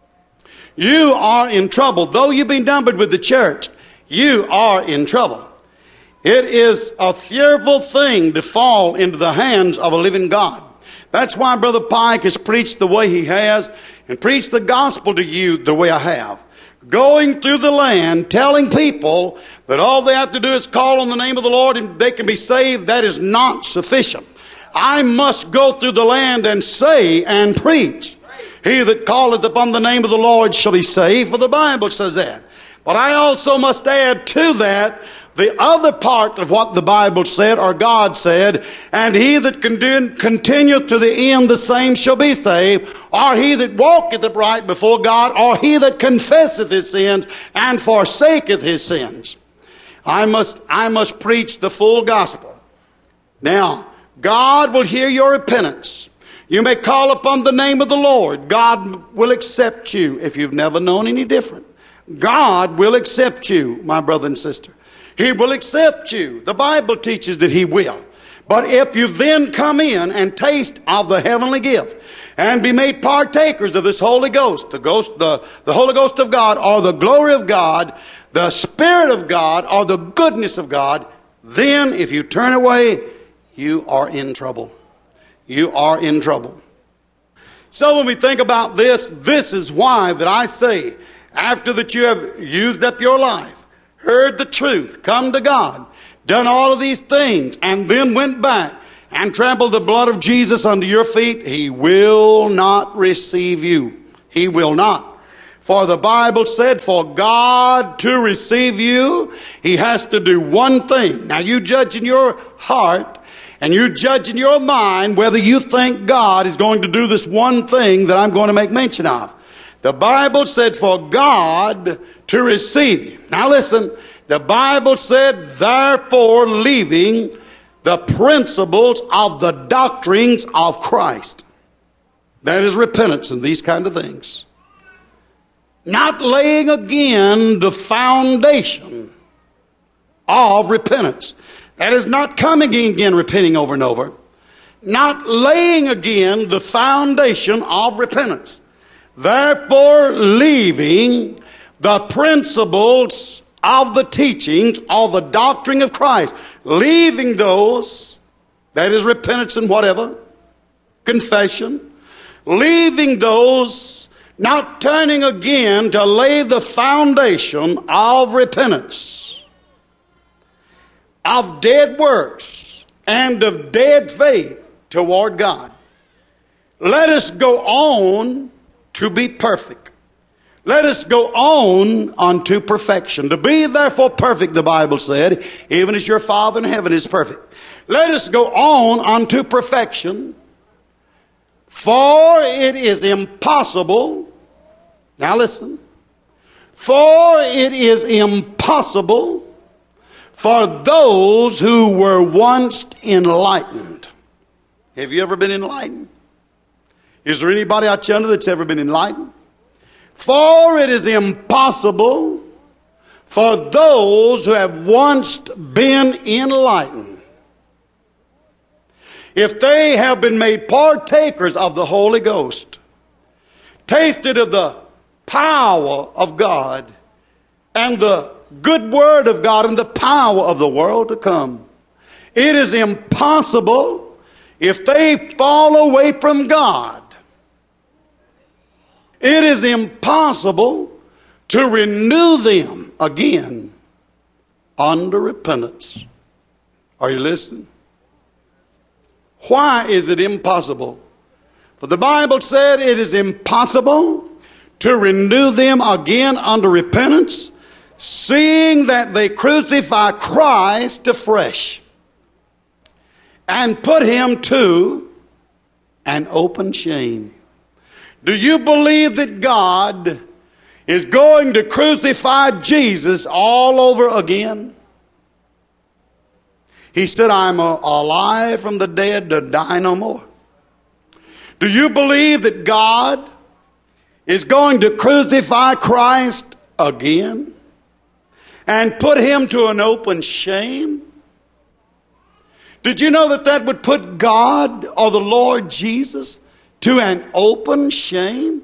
You are in trouble. Though you be numbered with the church, you are in trouble. It is a fearful thing to fall into the hands of a living God. That's why Brother Pike has preached the way he has, and preached the gospel to you the way I have. Going through the land, telling people that all they have to do is call on the name of the Lord and they can be saved. That is not sufficient. I must go through the land and say and preach. He that calleth upon the name of the Lord shall be saved, for the Bible says that. But I also must add to that the other part of what the Bible said, or God said, and he that con- continueth to the end, the same shall be saved, or he that walketh upright before God, or he that confesseth his sins and forsaketh his sins. I must, I must preach the full gospel. Now, God will hear your repentance. You may call upon the name of the Lord. God will accept you if you've never known any different. God will accept you, my brother and sister. He will accept you. The Bible teaches that he will. But if you then come in and taste of the heavenly gift and be made partakers of this Holy Ghost, the ghost, the, the Holy Ghost of God, or the glory of God, the Spirit of God, or the goodness of God, then if you turn away, you are in trouble. You are in trouble. So when we think about this, this is why that I say, after that you have used up your life, heard the truth, come to God, done all of these things, and then went back and trampled the blood of Jesus under your feet, he will not receive you. He will not. For the Bible said, for God to receive you, he has to do one thing. Now you judge in your heart, and you judge in your mind whether you think God is going to do this one thing that I'm going to make mention of. The Bible said for God to receive you. Now listen, the Bible said, therefore leaving the principles of the doctrines of Christ. That is repentance and these kind of things. Not laying again the foundation of repentance. That is not coming again repenting over and over. Not laying again the foundation of repentance. Therefore, leaving the principles of the teachings of the doctrine of Christ. Leaving those, that is repentance and whatever, confession. Leaving those, not turning again to lay the foundation of repentance, of dead works, and of dead faith toward God. Let us go on to be perfect. Let us go on unto perfection. To be therefore perfect, the Bible said, even as your Father in heaven is perfect. Let us go on unto perfection, for it is impossible. Now listen. For it is impossible for those who were once enlightened. Have you ever been enlightened? Is there anybody out yonder that's ever been enlightened? For it is impossible for those who have once been enlightened, if they have been made partakers of the Holy Ghost, tasted of the power of God and the good word of God and the power of the world to come, it is impossible if they fall away from God. It is impossible to renew them again under repentance. Are you listening? Why is it impossible? For the Bible said it is impossible to renew them again under repentance, seeing that they crucify Christ afresh and put him to an open shame. Do you believe that God is going to crucify Jesus all over again? He said, I'm alive from the dead to die no more. Do you believe that God is going to crucify Christ again and put him to an open shame? Did you know that that would put God or the Lord Jesus to an open shame?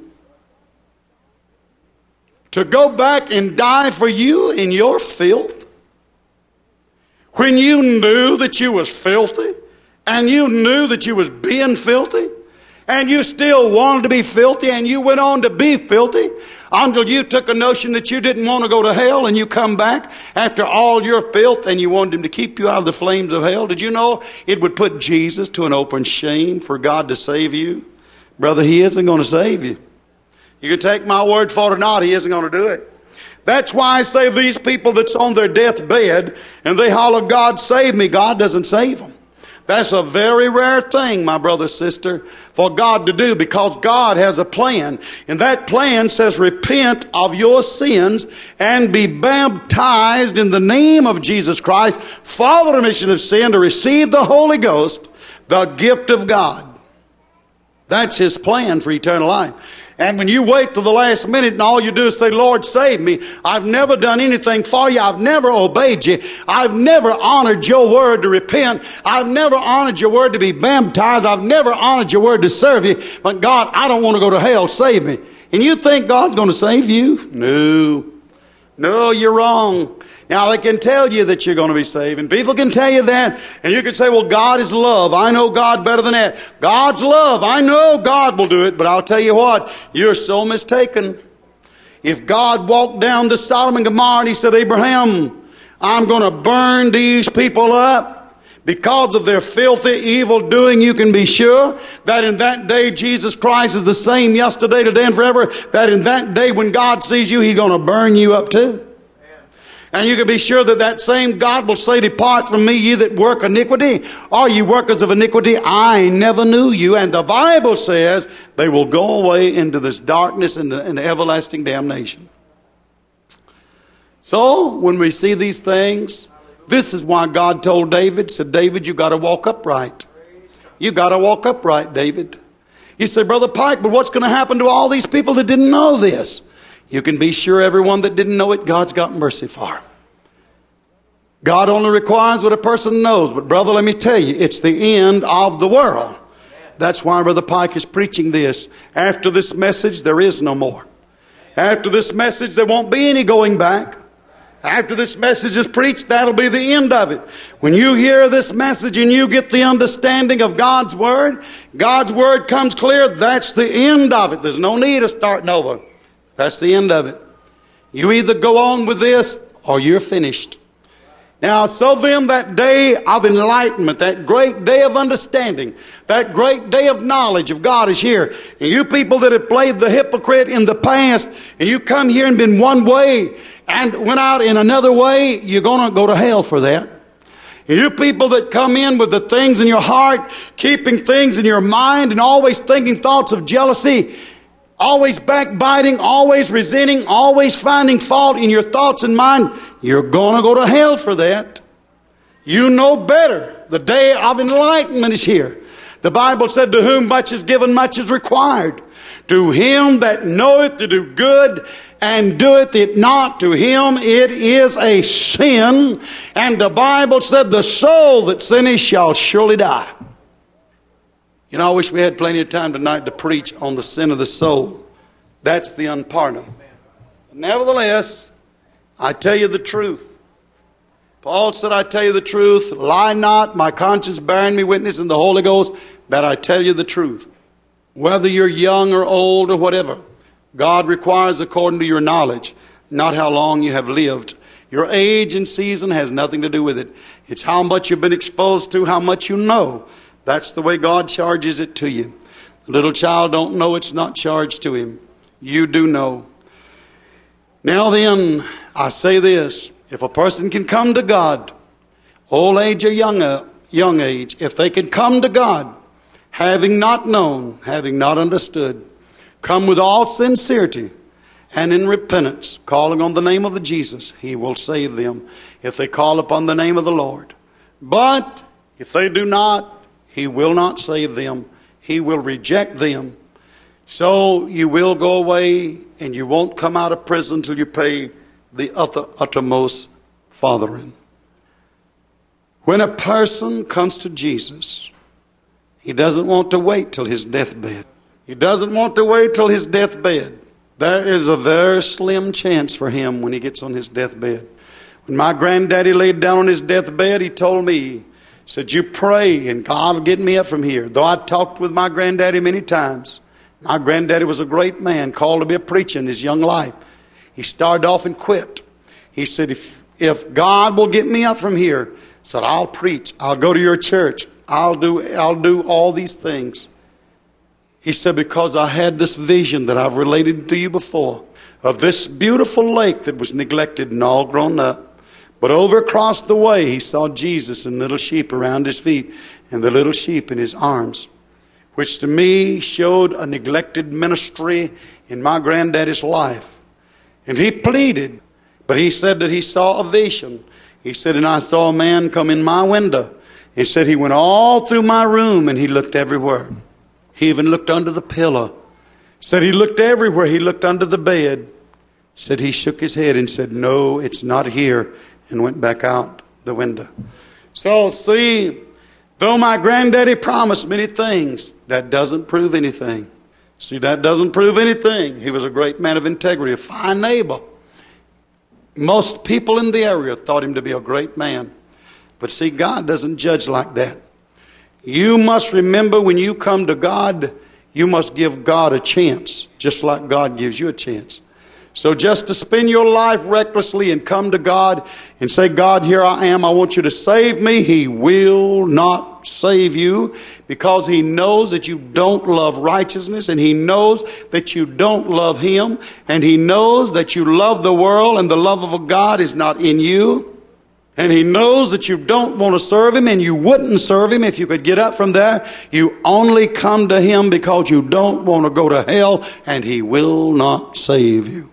To go back and die for you in your filth? When you knew that you was filthy, and you knew that you was being filthy, and you still wanted to be filthy, and you went on to be filthy until you took a notion that you didn't want to go to hell, and you come back after all your filth and you wanted him to keep you out of the flames of hell. Did you know it would put Jesus to an open shame for God to save you? Brother, he isn't going to save you. You can take my word for it or not, he isn't going to do it. That's why I say these people that's on their deathbed and they holler, God save me, God doesn't save them. That's a very rare thing, my brother, sister, for God to do, because God has a plan. And that plan says, repent of your sins and be baptized in the name of Jesus Christ for the remission of sin, to receive the Holy Ghost, the gift of God. That's His plan for eternal life. And when you wait till the last minute and all you do is say, Lord, save me. I've never done anything for you. I've never obeyed you. I've never honored your word to repent. I've never honored your word to be baptized. I've never honored your word to serve you. But God, I don't want to go to hell. Save me. And you think God's going to save you? No. No, you're wrong. Now, they can tell you that you're going to be saved, and people can tell you that, and you can say, well, God is love. I know God better than that. God's love. I know God will do it, but I'll tell you what, you're so mistaken. If God walked down to Sodom and Gomorrah and He said, Abraham, I'm going to burn these people up because of their filthy, evil doing, you can be sure that in that day Jesus Christ is the same yesterday, today, and forever, that in that day when God sees you, He's going to burn you up too. And you can be sure that that same God will say, depart from me, ye that work iniquity. All you workers of iniquity, I never knew you. And the Bible says they will go away into this darkness and, and everlasting damnation. So, when we see these things, this is why God told David, said, David, you got to walk upright. You got to walk upright, David. You say, Brother Pike, but what's going to happen to all these people that didn't know this? You can be sure everyone that didn't know it, God's got mercy for. God only requires what a person knows. But brother, let me tell you, it's the end of the world. That's why Brother Pike is preaching this. After this message, there is no more. After this message, there won't be any going back. After this message is preached, that'll be the end of it. When you hear this message and you get the understanding of God's Word, God's Word comes clear, that's the end of it. There's no need of starting over. That's the end of it. You either go on with this or you're finished. Now, so then that day of enlightenment, that great day of understanding, that great day of knowledge of God is here. And you people that have played the hypocrite in the past, and you come here and been one way and went out in another way, you're going to go to hell for that. And you people that come in with the things in your heart, keeping things in your mind, and always thinking thoughts of jealousy, always backbiting, always resenting, always finding fault in your thoughts and mind, you're going to go to hell for that. You know better. The day of enlightenment is here. The Bible said, to whom much is given, much is required. To him that knoweth to do good and doeth it not, to him it is a sin. And the Bible said, the soul that sinneth shall surely die. You know, I wish we had plenty of time tonight to preach on the sin of the soul. That's the unpardonable. Nevertheless, I tell you the truth. Paul said, I tell you the truth. Lie not, my conscience bearing me witness in the Holy Ghost, that I tell you the truth. Whether you're young or old or whatever, God requires according to your knowledge, not how long you have lived. Your age and season has nothing to do with it. It's how much you've been exposed to, how much you know. That's the way God charges it to you. The little child don't know, it's not charged to him. You do know. Now then, I say this. If a person can come to God, old age or young, young age, if they can come to God, having not known, having not understood, come with all sincerity and in repentance, calling on the name of the Jesus, He will save them if they call upon the name of the Lord. But if they do not, He will not save them. He will reject them. So you will go away and you won't come out of prison until you pay the utter, uttermost fathering. When a person comes to Jesus, he doesn't want to wait till his deathbed. He doesn't want to wait till his deathbed. There is a very slim chance for him when he gets on his deathbed. When my granddaddy laid down on his deathbed, he told me, said, you pray and God will get me up from here. Though I talked with my granddaddy many times. My granddaddy was a great man, called to be a preacher in his young life. He started off and quit. He said, if, if God will get me up from here, said, I'll preach. I'll go to your church. I'll do, I'll do all these things. He said, because I had this vision that I've related to you before. of this beautiful lake that was neglected and all grown up. But over across the way, he saw Jesus and little sheep around his feet and the little sheep in his arms, which to me showed a neglected ministry in my granddaddy's life. And he pleaded, but he said that he saw a vision. He said, and I saw a man come in my window. He said he went all through my room and he looked everywhere. He even looked under the pillow. Said he looked everywhere. He looked under the bed. Said he shook his head and said, no, it's not here, and went back out the window. So, see, though my granddaddy promised many things, that doesn't prove anything. See, that doesn't prove anything. He was a great man of integrity, a fine neighbor. Most people in the area thought him to be a great man. But see, God doesn't judge like that. You must remember, when you come to God, you must give God a chance, just like God gives you a chance. So just to spend your life recklessly and come to God and say, God, here I am, I want you to save me. He will not save you, because he knows that you don't love righteousness, and he knows that you don't love him, and he knows that you love the world and the love of God is not in you. And he knows that you don't want to serve him, and you wouldn't serve him if you could get up from there. You only come to him because you don't want to go to hell, and he will not save you.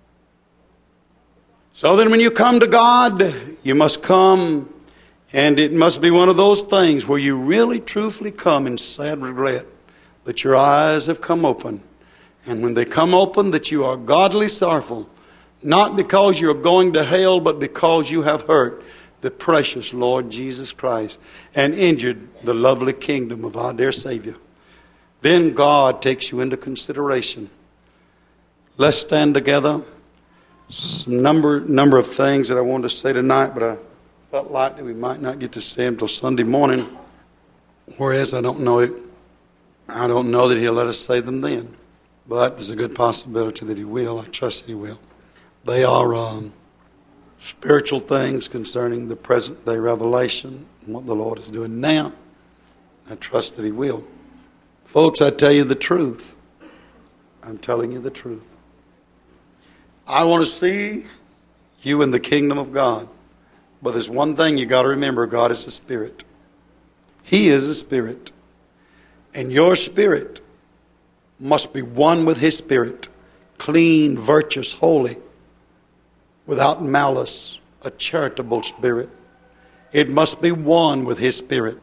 So then when you come to God, you must come, and it must be one of those things where you really truthfully come in sad regret that your eyes have come open. And when they come open, that you are godly sorrowful, not because you're going to hell, but because you have hurt the precious Lord Jesus Christ and injured the lovely kingdom of our dear Savior. Then God takes you into consideration. Let's stand together. Some number number of things that I wanted to say tonight, but I felt like that we might not get to say them till Sunday morning. Whereas I don't know it, I don't know that he'll let us say them then. But there's a good possibility that he will. I trust that he will. They are um, spiritual things concerning the present day revelation and what the Lord is doing now. I trust that he will. Folks, I tell you the truth. I'm telling you the truth. I want to see you in the kingdom of God. But there's one thing you got to remember: God is a spirit. He is a spirit. And your spirit must be one with his spirit. Clean, virtuous, holy, without malice, a charitable spirit. It must be one with his spirit,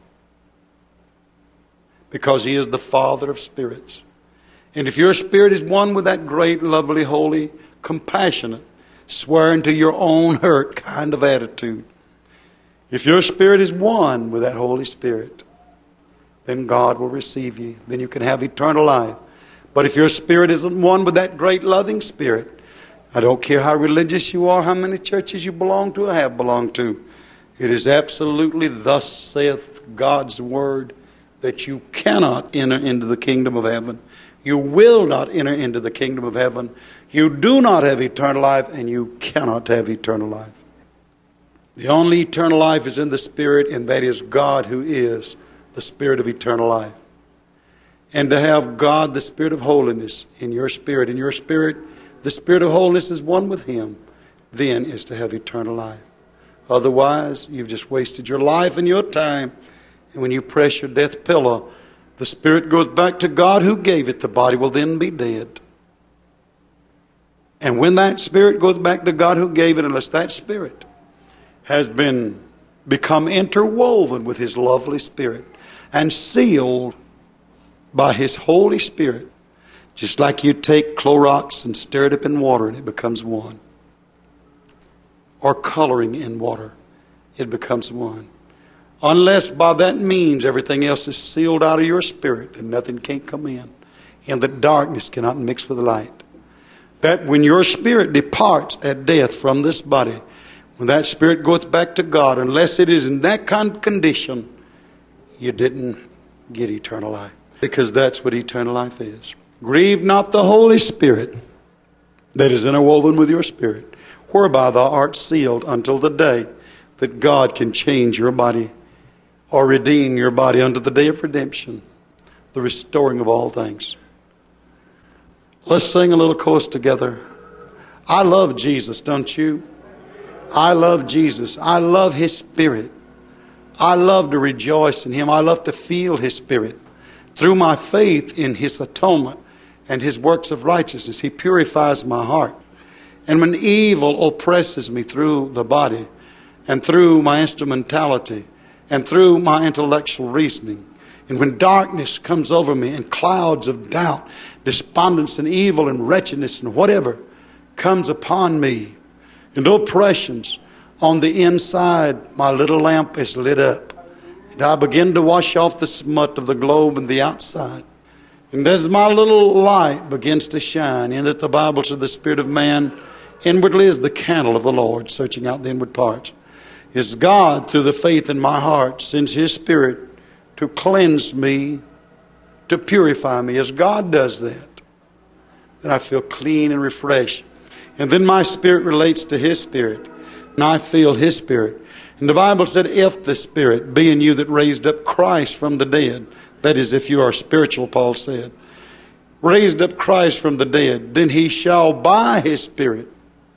because he is the Father of spirits. And if your spirit is one with that great, lovely, holy, compassionate, swearing to your own hurt kind of attitude, if your spirit is one with that Holy Spirit, then God will receive you. Then you can have eternal life. But if your spirit isn't one with that great loving spirit, I don't care how religious you are, how many churches you belong to or have belonged to, it is absolutely thus saith God's word that you cannot enter into the kingdom of heaven. You will not enter into the kingdom of heaven. You do not have eternal life, and you cannot have eternal life. The only eternal life is in the Spirit, and that is God, who is the Spirit of eternal life. And to have God, the Spirit of holiness, in your spirit, in your spirit, the Spirit of holiness is one with him, then is to have eternal life. Otherwise, you've just wasted your life and your time. And when you press your death pillow, the spirit goes back to God who gave it. The body will then be dead. And when that spirit goes back to God who gave it, unless that spirit has been become interwoven with his lovely spirit and sealed by his Holy Spirit, just like you take Clorox and stir it up in water and it becomes one. Or coloring in water, it becomes one. Unless by that means everything else is sealed out of your spirit and nothing can't come in. And the darkness cannot mix with the light. That when your spirit departs at death from this body, when that spirit goes back to God, unless it is in that kind of condition, you didn't get eternal life. Because that's what eternal life is. Grieve not the Holy Spirit that is interwoven with your spirit, whereby thou art sealed until the day that God can change your body or redeem your body unto the day of redemption, the restoring of all things. Let's sing a little chorus together. I love Jesus, don't you? I love Jesus. I love His Spirit. I love to rejoice in Him. I love to feel His Spirit. Through my faith in His atonement and His works of righteousness, He purifies my heart. And when evil oppresses me through the body and through my instrumentality and through my intellectual reasoning, and when darkness comes over me and clouds of doubt, despondence and evil and wretchedness and whatever comes upon me, and oppressions on the inside, my little lamp is lit up. And I begin to wash off the smut of the globe and the outside. And as my little light begins to shine, in that the Bible says the spirit of man inwardly is the candle of the Lord, searching out the inward parts. Is God, through the faith in my heart, sends His Spirit to cleanse me, to purify me. As God does that, then I feel clean and refreshed. And then my spirit relates to His Spirit, and I feel His Spirit. And the Bible said, if the Spirit be in you that raised up Christ from the dead, that is, if you are spiritual, Paul said, raised up Christ from the dead, then He shall by His Spirit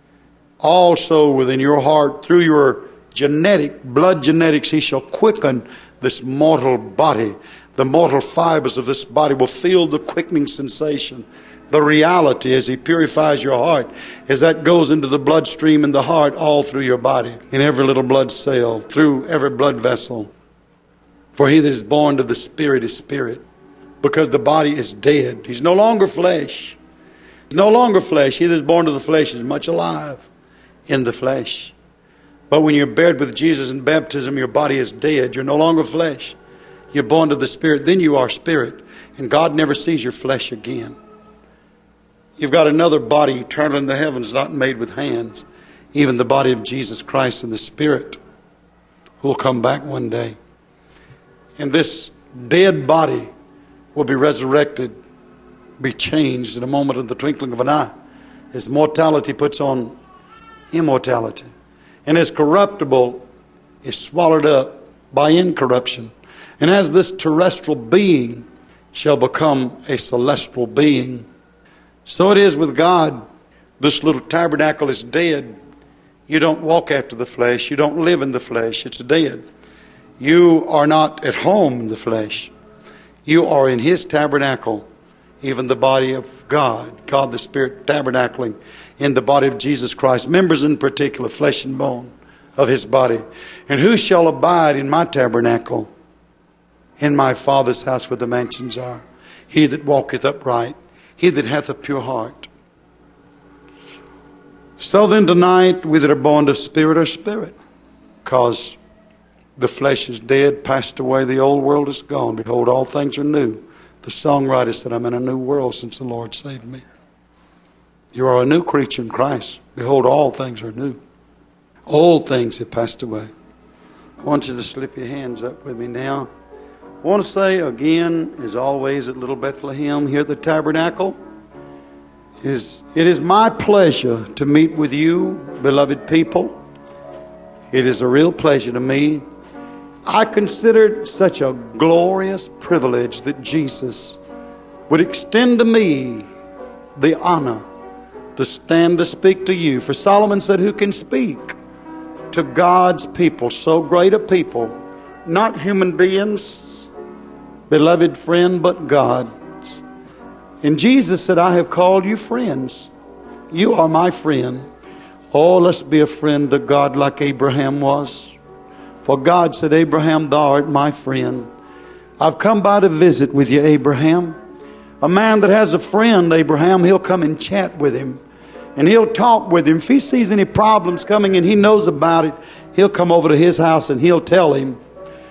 also within your heart, through your genetic, blood genetics, He shall quicken this mortal body. The mortal fibers of this body will feel the quickening sensation. The reality, as He purifies your heart, as that goes into the bloodstream in the heart, all through your body, in every little blood cell, through every blood vessel. For he that is born of the Spirit is spirit, because the body is dead. He's no longer flesh. He's no longer flesh. He that is born of the flesh is much alive in the flesh. But when you're buried with Jesus in baptism, your body is dead. You're no longer flesh. You're born of the Spirit. Then you are spirit. And God never sees your flesh again. You've got another body eternal in the heavens, not made with hands. Even the body of Jesus Christ and the Spirit, who will come back one day. And this dead body will be resurrected, be changed in a moment of the twinkling of an eye. As mortality puts on immortality. And as corruptible is swallowed up by incorruption. And as this terrestrial being shall become a celestial being, so it is with God. This little tabernacle is dead. You don't walk after the flesh. You don't live in the flesh. It's dead. You are not at home in the flesh. You are in His tabernacle, even the body of God. God the Spirit tabernacling in the body of Jesus Christ. Members in particular, flesh and bone of His body. And who shall abide in my tabernacle? In my Father's house where the mansions are. He that walketh upright. He that hath a pure heart. So then tonight, we that are born of Spirit are spirit. Because the flesh is dead, passed away, the old world is gone. Behold, all things are new. The songwriter said, I'm in a new world since the Lord saved me. You are a new creature in Christ. Behold, all things are new. Old things have passed away. I want you to slip your hands up with me now. I want to say again, as always at Little Bethlehem here at the tabernacle, is it is my pleasure to meet with you, beloved people. It is a real pleasure to me. I consider it such a glorious privilege that Jesus would extend to me the honor to stand to speak to you. For Solomon said, who can speak to God's people, so great a people, not human beings, beloved friend, but God's. And Jesus said, I have called you friends. You are my friend. Oh, let's be a friend to God like Abraham was. For God said, Abraham, thou art my friend. I've come by to visit with you, Abraham. A man that has a friend, Abraham, he'll come and chat with him. And he'll talk with him. If he sees any problems coming and he knows about it, he'll come over to his house and he'll tell him,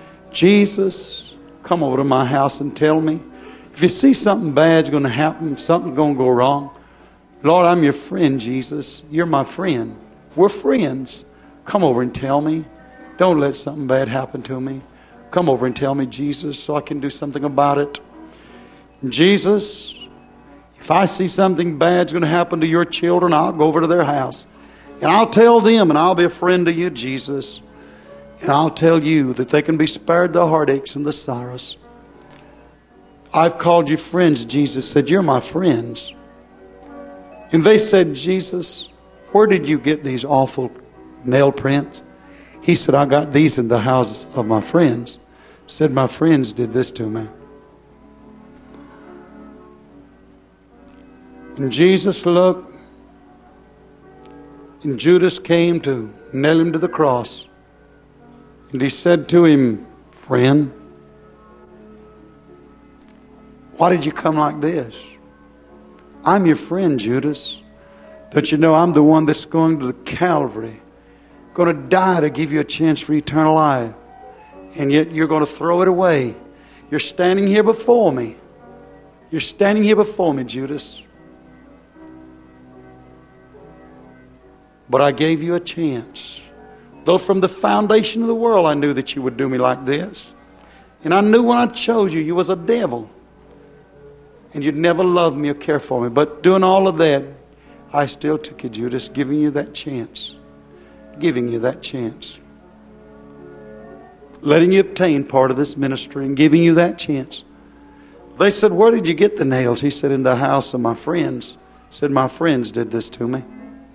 Jesus, come over to my house and tell me. If you see something bad's going to happen, something's going to go wrong, Lord, I'm your friend, Jesus. You're my friend. We're friends. Come over and tell me. Don't let something bad happen to me. Come over and tell me, Jesus, so I can do something about it. Jesus, if I see something bad's going to happen to your children, I'll go over to their house. And I'll tell them, and I'll be a friend to you, Jesus. And I'll tell you that they can be spared the heartaches and the sorrows. I've called you friends, Jesus said. You're my friends. And they said, Jesus, where did you get these awful nail prints? He said, I got these in the houses of my friends. Said, my friends did this to me. And Jesus looked, and Judas came to nail him to the cross. And he said to him, friend, why did you come like this? I'm your friend, Judas. Don't you know I'm the one that's going to the Calvary, going to die to give you a chance for eternal life. And yet you're going to throw it away. You're standing here before me. You're standing here before me, Judas. But I gave you a chance. Though from the foundation of the world I knew that you would do me like this. And I knew when I chose you, you was a devil. And you'd never love me or care for me. But doing all of that, I still took you, Judas, giving you that chance. Giving you that chance. Letting you obtain part of this ministry and giving you that chance. They said, where did you get the nails? He said, in the house of my friends. He said, my friends did this to me.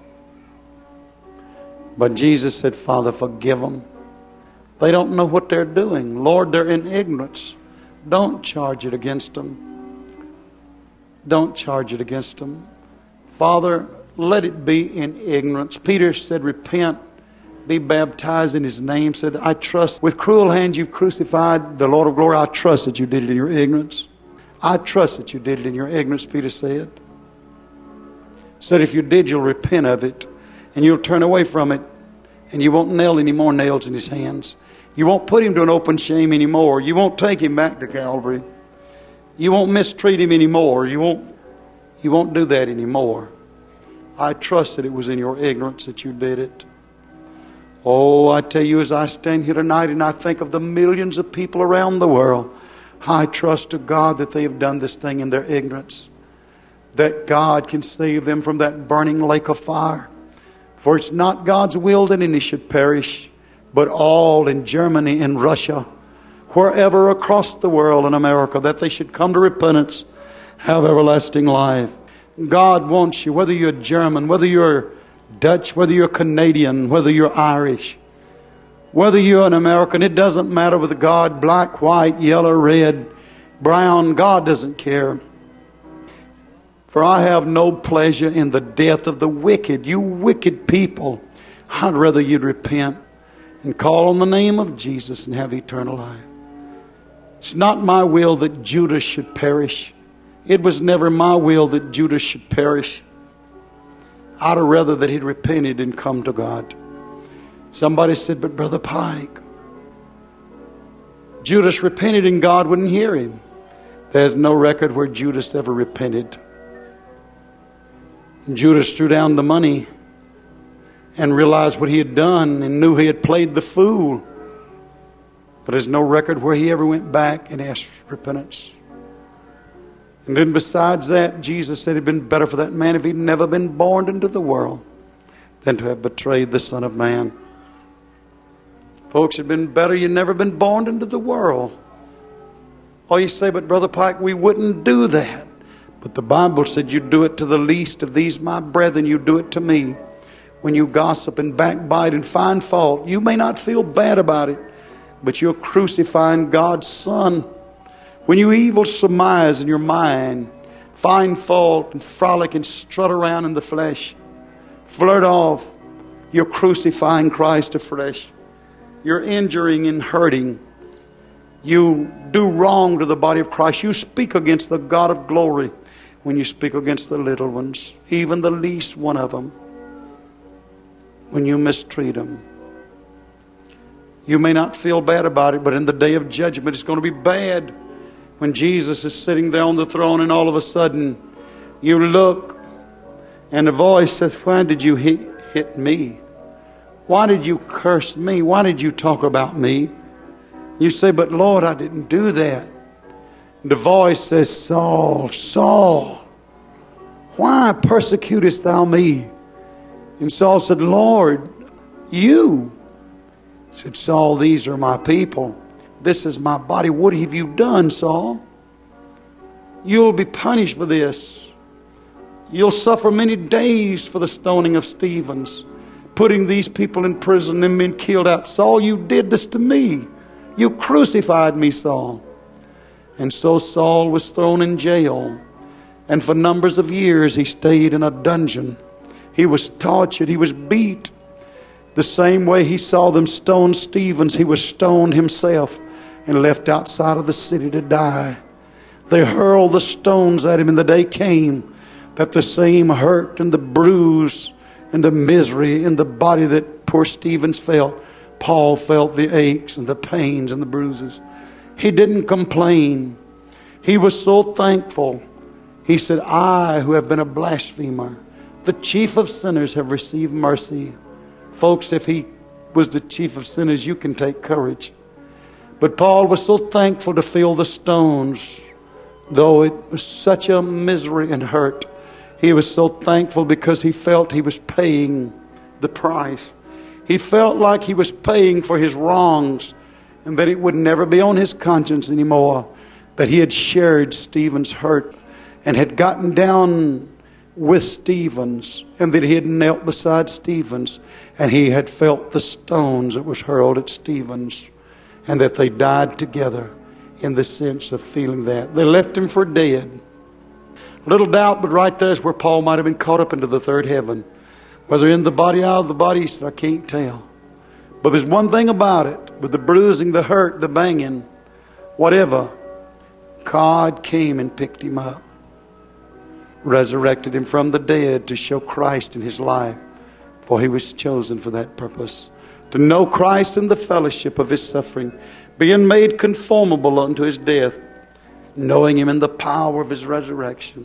But Jesus said, Father, forgive them. They don't know what they're doing. Lord, they're in ignorance. Don't charge it against them. Don't charge it against them. Father, let it be in ignorance. Peter said, repent, be baptized in His name. Said, I trust, with cruel hands you've crucified the Lord of glory. I trust that you did it in your ignorance. I trust that you did it in your ignorance, Peter said. Said, if you did, you'll repent of it. And you'll turn away from it. And you won't nail any more nails in His hands. You won't put Him to an open shame anymore. You won't take Him back to Calvary. You won't mistreat Him anymore. You won't, you won't do that anymore. I trust that it was in your ignorance that you did it. Oh, I tell you, as I stand here tonight and I think of the millions of people around the world, I trust to God that they have done this thing in their ignorance. That God can save them from that burning lake of fire. For it's not God's will that any should perish, but all in Germany and Russia, wherever across the world in America, that they should come to repentance, have everlasting life. God wants you, whether you're German, whether you're Dutch, whether you're Canadian, whether you're Irish, whether you're an American, it doesn't matter with God, black, white, yellow, red, brown, God doesn't care. For I have no pleasure in the death of the wicked. You wicked people, I'd rather you'd repent and call on the name of Jesus and have eternal life. It's not my will that Judas should perish. It was never my will that Judas should perish. I'd rather that he'd repented and come to God. Somebody said, but Brother Pike, Judas repented and God wouldn't hear him. There's no record where Judas ever repented. Judas threw down the money and realized what he had done and knew he had played the fool. But there's no record where he ever went back and asked repentance. And then besides that, Jesus said it'd been better for that man if he'd never been born into the world than to have betrayed the Son of Man. Folks, it'd been better you'd never been born into the world. Oh, you say, but Brother Pike, we wouldn't do that. But the Bible said you do it to the least of these my brethren, you do it to me. When you gossip and backbite and find fault, you may not feel bad about it, but you're crucifying God's Son. When you evil surmise in your mind, find fault and frolic and strut around in the flesh, flirt off, you're crucifying Christ afresh. You're injuring and hurting. You do wrong to the body of Christ. You speak against the God of glory when you speak against the little ones, even the least one of them. When you mistreat them. You may not feel bad about it, but in the day of judgment it's going to be bad. When Jesus is sitting there on the throne and all of a sudden you look and the voice says, why did you hit, hit me? Why did you curse me? Why did you talk about me? You say, but Lord, I didn't do that. The voice says, Saul, Saul, why persecutest thou me? And Saul said, Lord, you. He said, Saul, these are my people. This is my body. What have you done, Saul? You'll be punished for this. You'll suffer many days for the stoning of Stevens, putting these people in prison and being killed out. Saul, you did this to me. You crucified me, Saul. And so Saul was thrown in jail. And for numbers of years he stayed in a dungeon. He was tortured. He was beat. The same way he saw them stone Stevens, he was stoned himself and left outside of the city to die. They hurled the stones at him, and the day came that the same hurt and the bruise and the misery in the body that poor Stevens felt, Paul felt the aches and the pains and the bruises. He didn't complain. He was so thankful. He said, I, who have been a blasphemer, the chief of sinners, have received mercy. Folks, if he was the chief of sinners, you can take courage. But Paul was so thankful to feel the stones, though it was such a misery and hurt. He was so thankful because he felt he was paying the price. He felt like he was paying for his wrongs, and that it would never be on his conscience anymore, that he had shared Stephen's hurt and had gotten down with Stevens, and that he had knelt beside Stevens, and he had felt the stones that was hurled at Stevens, and that they died together in the sense of feeling that. They left him for dead. Little doubt, but right there is where Paul might have been caught up into the third heaven. Whether in the body, out of the body, he said, I can't tell. But there's one thing about it, with the bruising, the hurt, the banging, whatever, God came and picked him up, resurrected him from the dead to show Christ in his life, for he was chosen for that purpose, to know Christ in the fellowship of his suffering, being made conformable unto his death, knowing him in the power of his resurrection.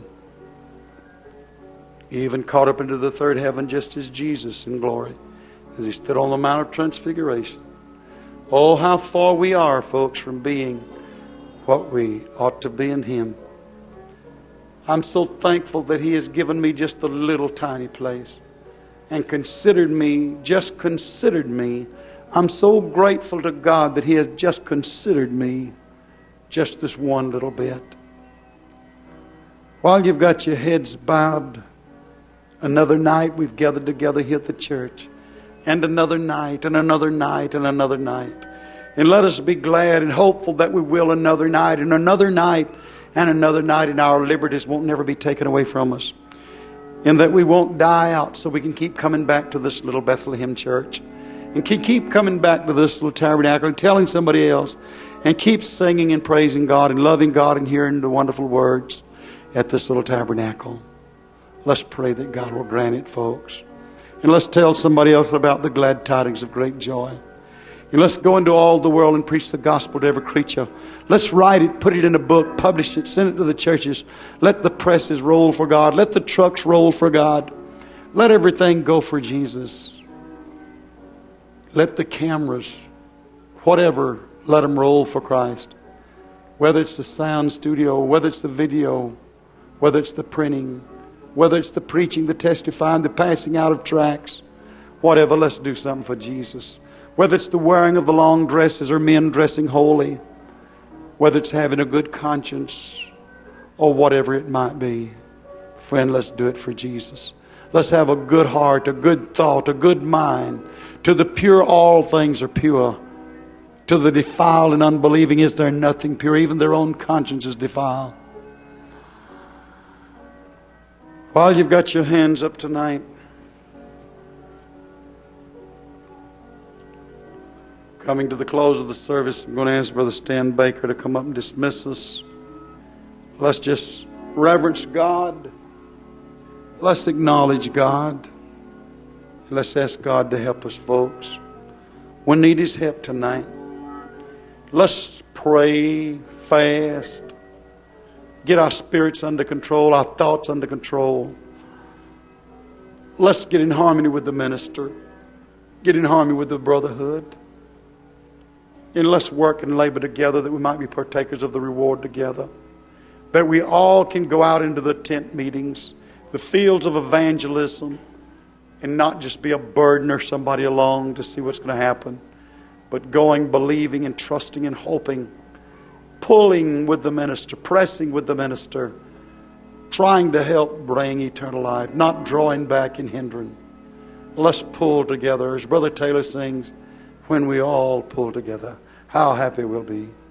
He even caught up into the third heaven just as Jesus in glory, as he stood on the Mount of Transfiguration. Oh, how far we are, folks, from being what we ought to be in him. I'm so thankful that he has given me just a little tiny place and considered me, just considered me. I'm so grateful to God that he has just considered me just this one little bit. While you've got your heads bowed, another night we've gathered together here at the church, and another night, and another night, and another night. And let us be glad and hopeful that we will another night, and another night, and another night, and our liberties won't never be taken away from us. And that we won't die out, so we can keep coming back to this little Bethlehem church, and can keep coming back to this little tabernacle and telling somebody else, and keep singing and praising God and loving God and hearing the wonderful words at this little tabernacle. Let's pray that God will grant it, folks. And let's tell somebody else about the glad tidings of great joy. And let's go into all the world and preach the gospel to every creature. Let's write it, put it in a book, publish it, send it to the churches. Let the presses roll for God. Let the trucks roll for God. Let everything go for Jesus. Let the cameras, whatever, let them roll for Christ. Whether it's the sound studio, whether it's the video, whether it's the printing, whether it's the preaching, the testifying, the passing out of tracts, whatever, let's do something for Jesus. Whether it's the wearing of the long dresses or men dressing holy, whether it's having a good conscience or whatever it might be, friend, let's do it for Jesus. Let's have a good heart, a good thought, a good mind. To the pure, all things are pure. To the defiled and unbelieving, is there nothing pure? Even their own conscience is defiled. While you've got your hands up tonight, coming to the close of the service, I'm going to ask Brother Stan Baker to come up and dismiss us. Let's just reverence God. Let's acknowledge God. Let's ask God to help us, folks. We need his help tonight. Let's pray, fast, get our spirits under control, our thoughts under control. Let's get in harmony with the minister. Get in harmony with the brotherhood. And let's work and labor together that we might be partakers of the reward together. That we all can go out into the tent meetings, the fields of evangelism, and not just be a burden or somebody along to see what's going to happen, but going, believing, and trusting and hoping, pulling with the minister, pressing with the minister, trying to help bring eternal life, not drawing back and hindering. Let's pull together. As Brother Taylor sings, when we all pull together, how happy we'll be.